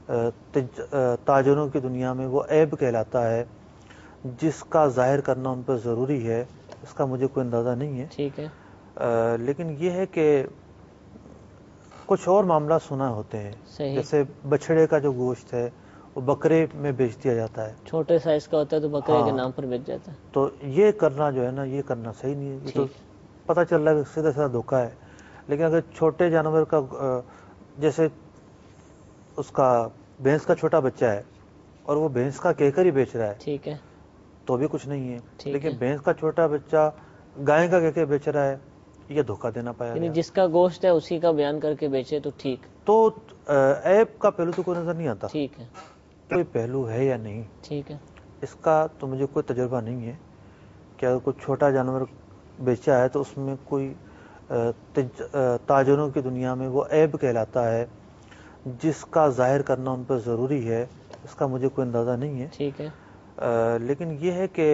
تاجروں کی دنیا میں وہ عیب کہلاتا ہے جس کا ظاہر کرنا ان پر ضروری ہے، اس کا مجھے کوئی اندازہ نہیں ہے. ٹھیک ہے. لیکن یہ ہے کہ کچھ اور معاملات سنا ہوتے ہیں، صحیح. جیسے بچڑے کا جو گوشت ہے وہ بکرے میں بیچ دیا جاتا ہے، چھوٹے سائز کا ہوتا ہے تو بکرے ہاں. کے نام پر بیچ جاتا ہے. تو یہ کرنا جو ہے نا یہ کرنا صحیح نہیں ہے، یہ تو پتہ چل رہا ہے کہ سیدھا سیدھا دھوکہ ہے. لیکن اگر چھوٹے جانور کا جیسے اس کا بھینس کا چھوٹا بچہ ہے اور وہ بھینس کا کہہ ہی بیچ رہا ہے، ٹھیک ہے، تو بھی کچھ نہیں ہے. ٹھیک لیکن ہے. بھینس کا چھوٹا بچہ گائے کا کہہ بیچ رہا ہے، یہ دھوکہ دینا پایا یعنی گیا. جس کا گوشت ہے اسی کا بیان کر کے بیچے تو ٹھیک. تو ایپ کا پہلو تو کوئی نظر نہیں آتا، ٹھیک ہے، کوئی پہلو ہے یا نہیں، ٹھیک ہے. اس کا تو مجھے کوئی تجربہ نہیں ہے کہ اگر کوئی چھوٹا جانور بیچا ہے تو اس میں کوئی تاجروں کی دنیا میں وہ عیب کہلاتا ہے جس کا ظاہر کرنا ان پر ضروری ہے، اس کا مجھے کوئی اندازہ نہیں ہے. ٹھیک ہے. لیکن یہ ہے کہ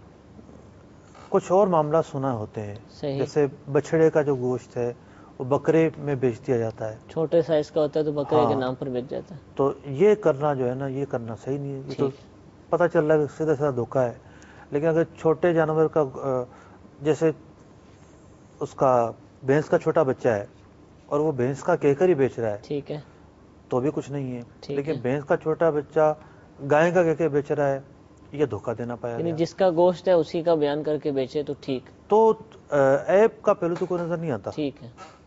کچھ اور معاملات سنا ہوتے ہیں، صحیح. جیسے بچڑے کا جو گوشت ہے وہ بکرے میں بیچ دیا جاتا ہے، چھوٹے سائز کا ہوتا ہے تو بکرے کے ہاں. نام پر بیچ جاتا ہے. تو یہ کرنا جو ہے نا یہ کرنا صحیح نہیں ہے، یہ تو پتہ چل رہا ہے کہ سیدھا سیدھا دھوکہ ہے. لیکن اگر چھوٹے جانور کا جیسے اس کا بھینس کا چھوٹا بچہ ہے اور وہ بھینس کا کہہ ہی بیچ رہا ہے، ٹھیک ہے، تو بھی کچھ نہیں ہے. ٹھیک لیکن ہے. بھینس کا چھوٹا بچہ گائے کا کہہ بیچ رہا ہے، یہ دھوکہ دینا پایا یعنی گیا. جس کا گوشت ہے اسی کا بیان کر کے بیچے تو ٹھیک. تو ایپ کا پہلو تو کوئی نظر نہیں آتا، ٹھیک ہے.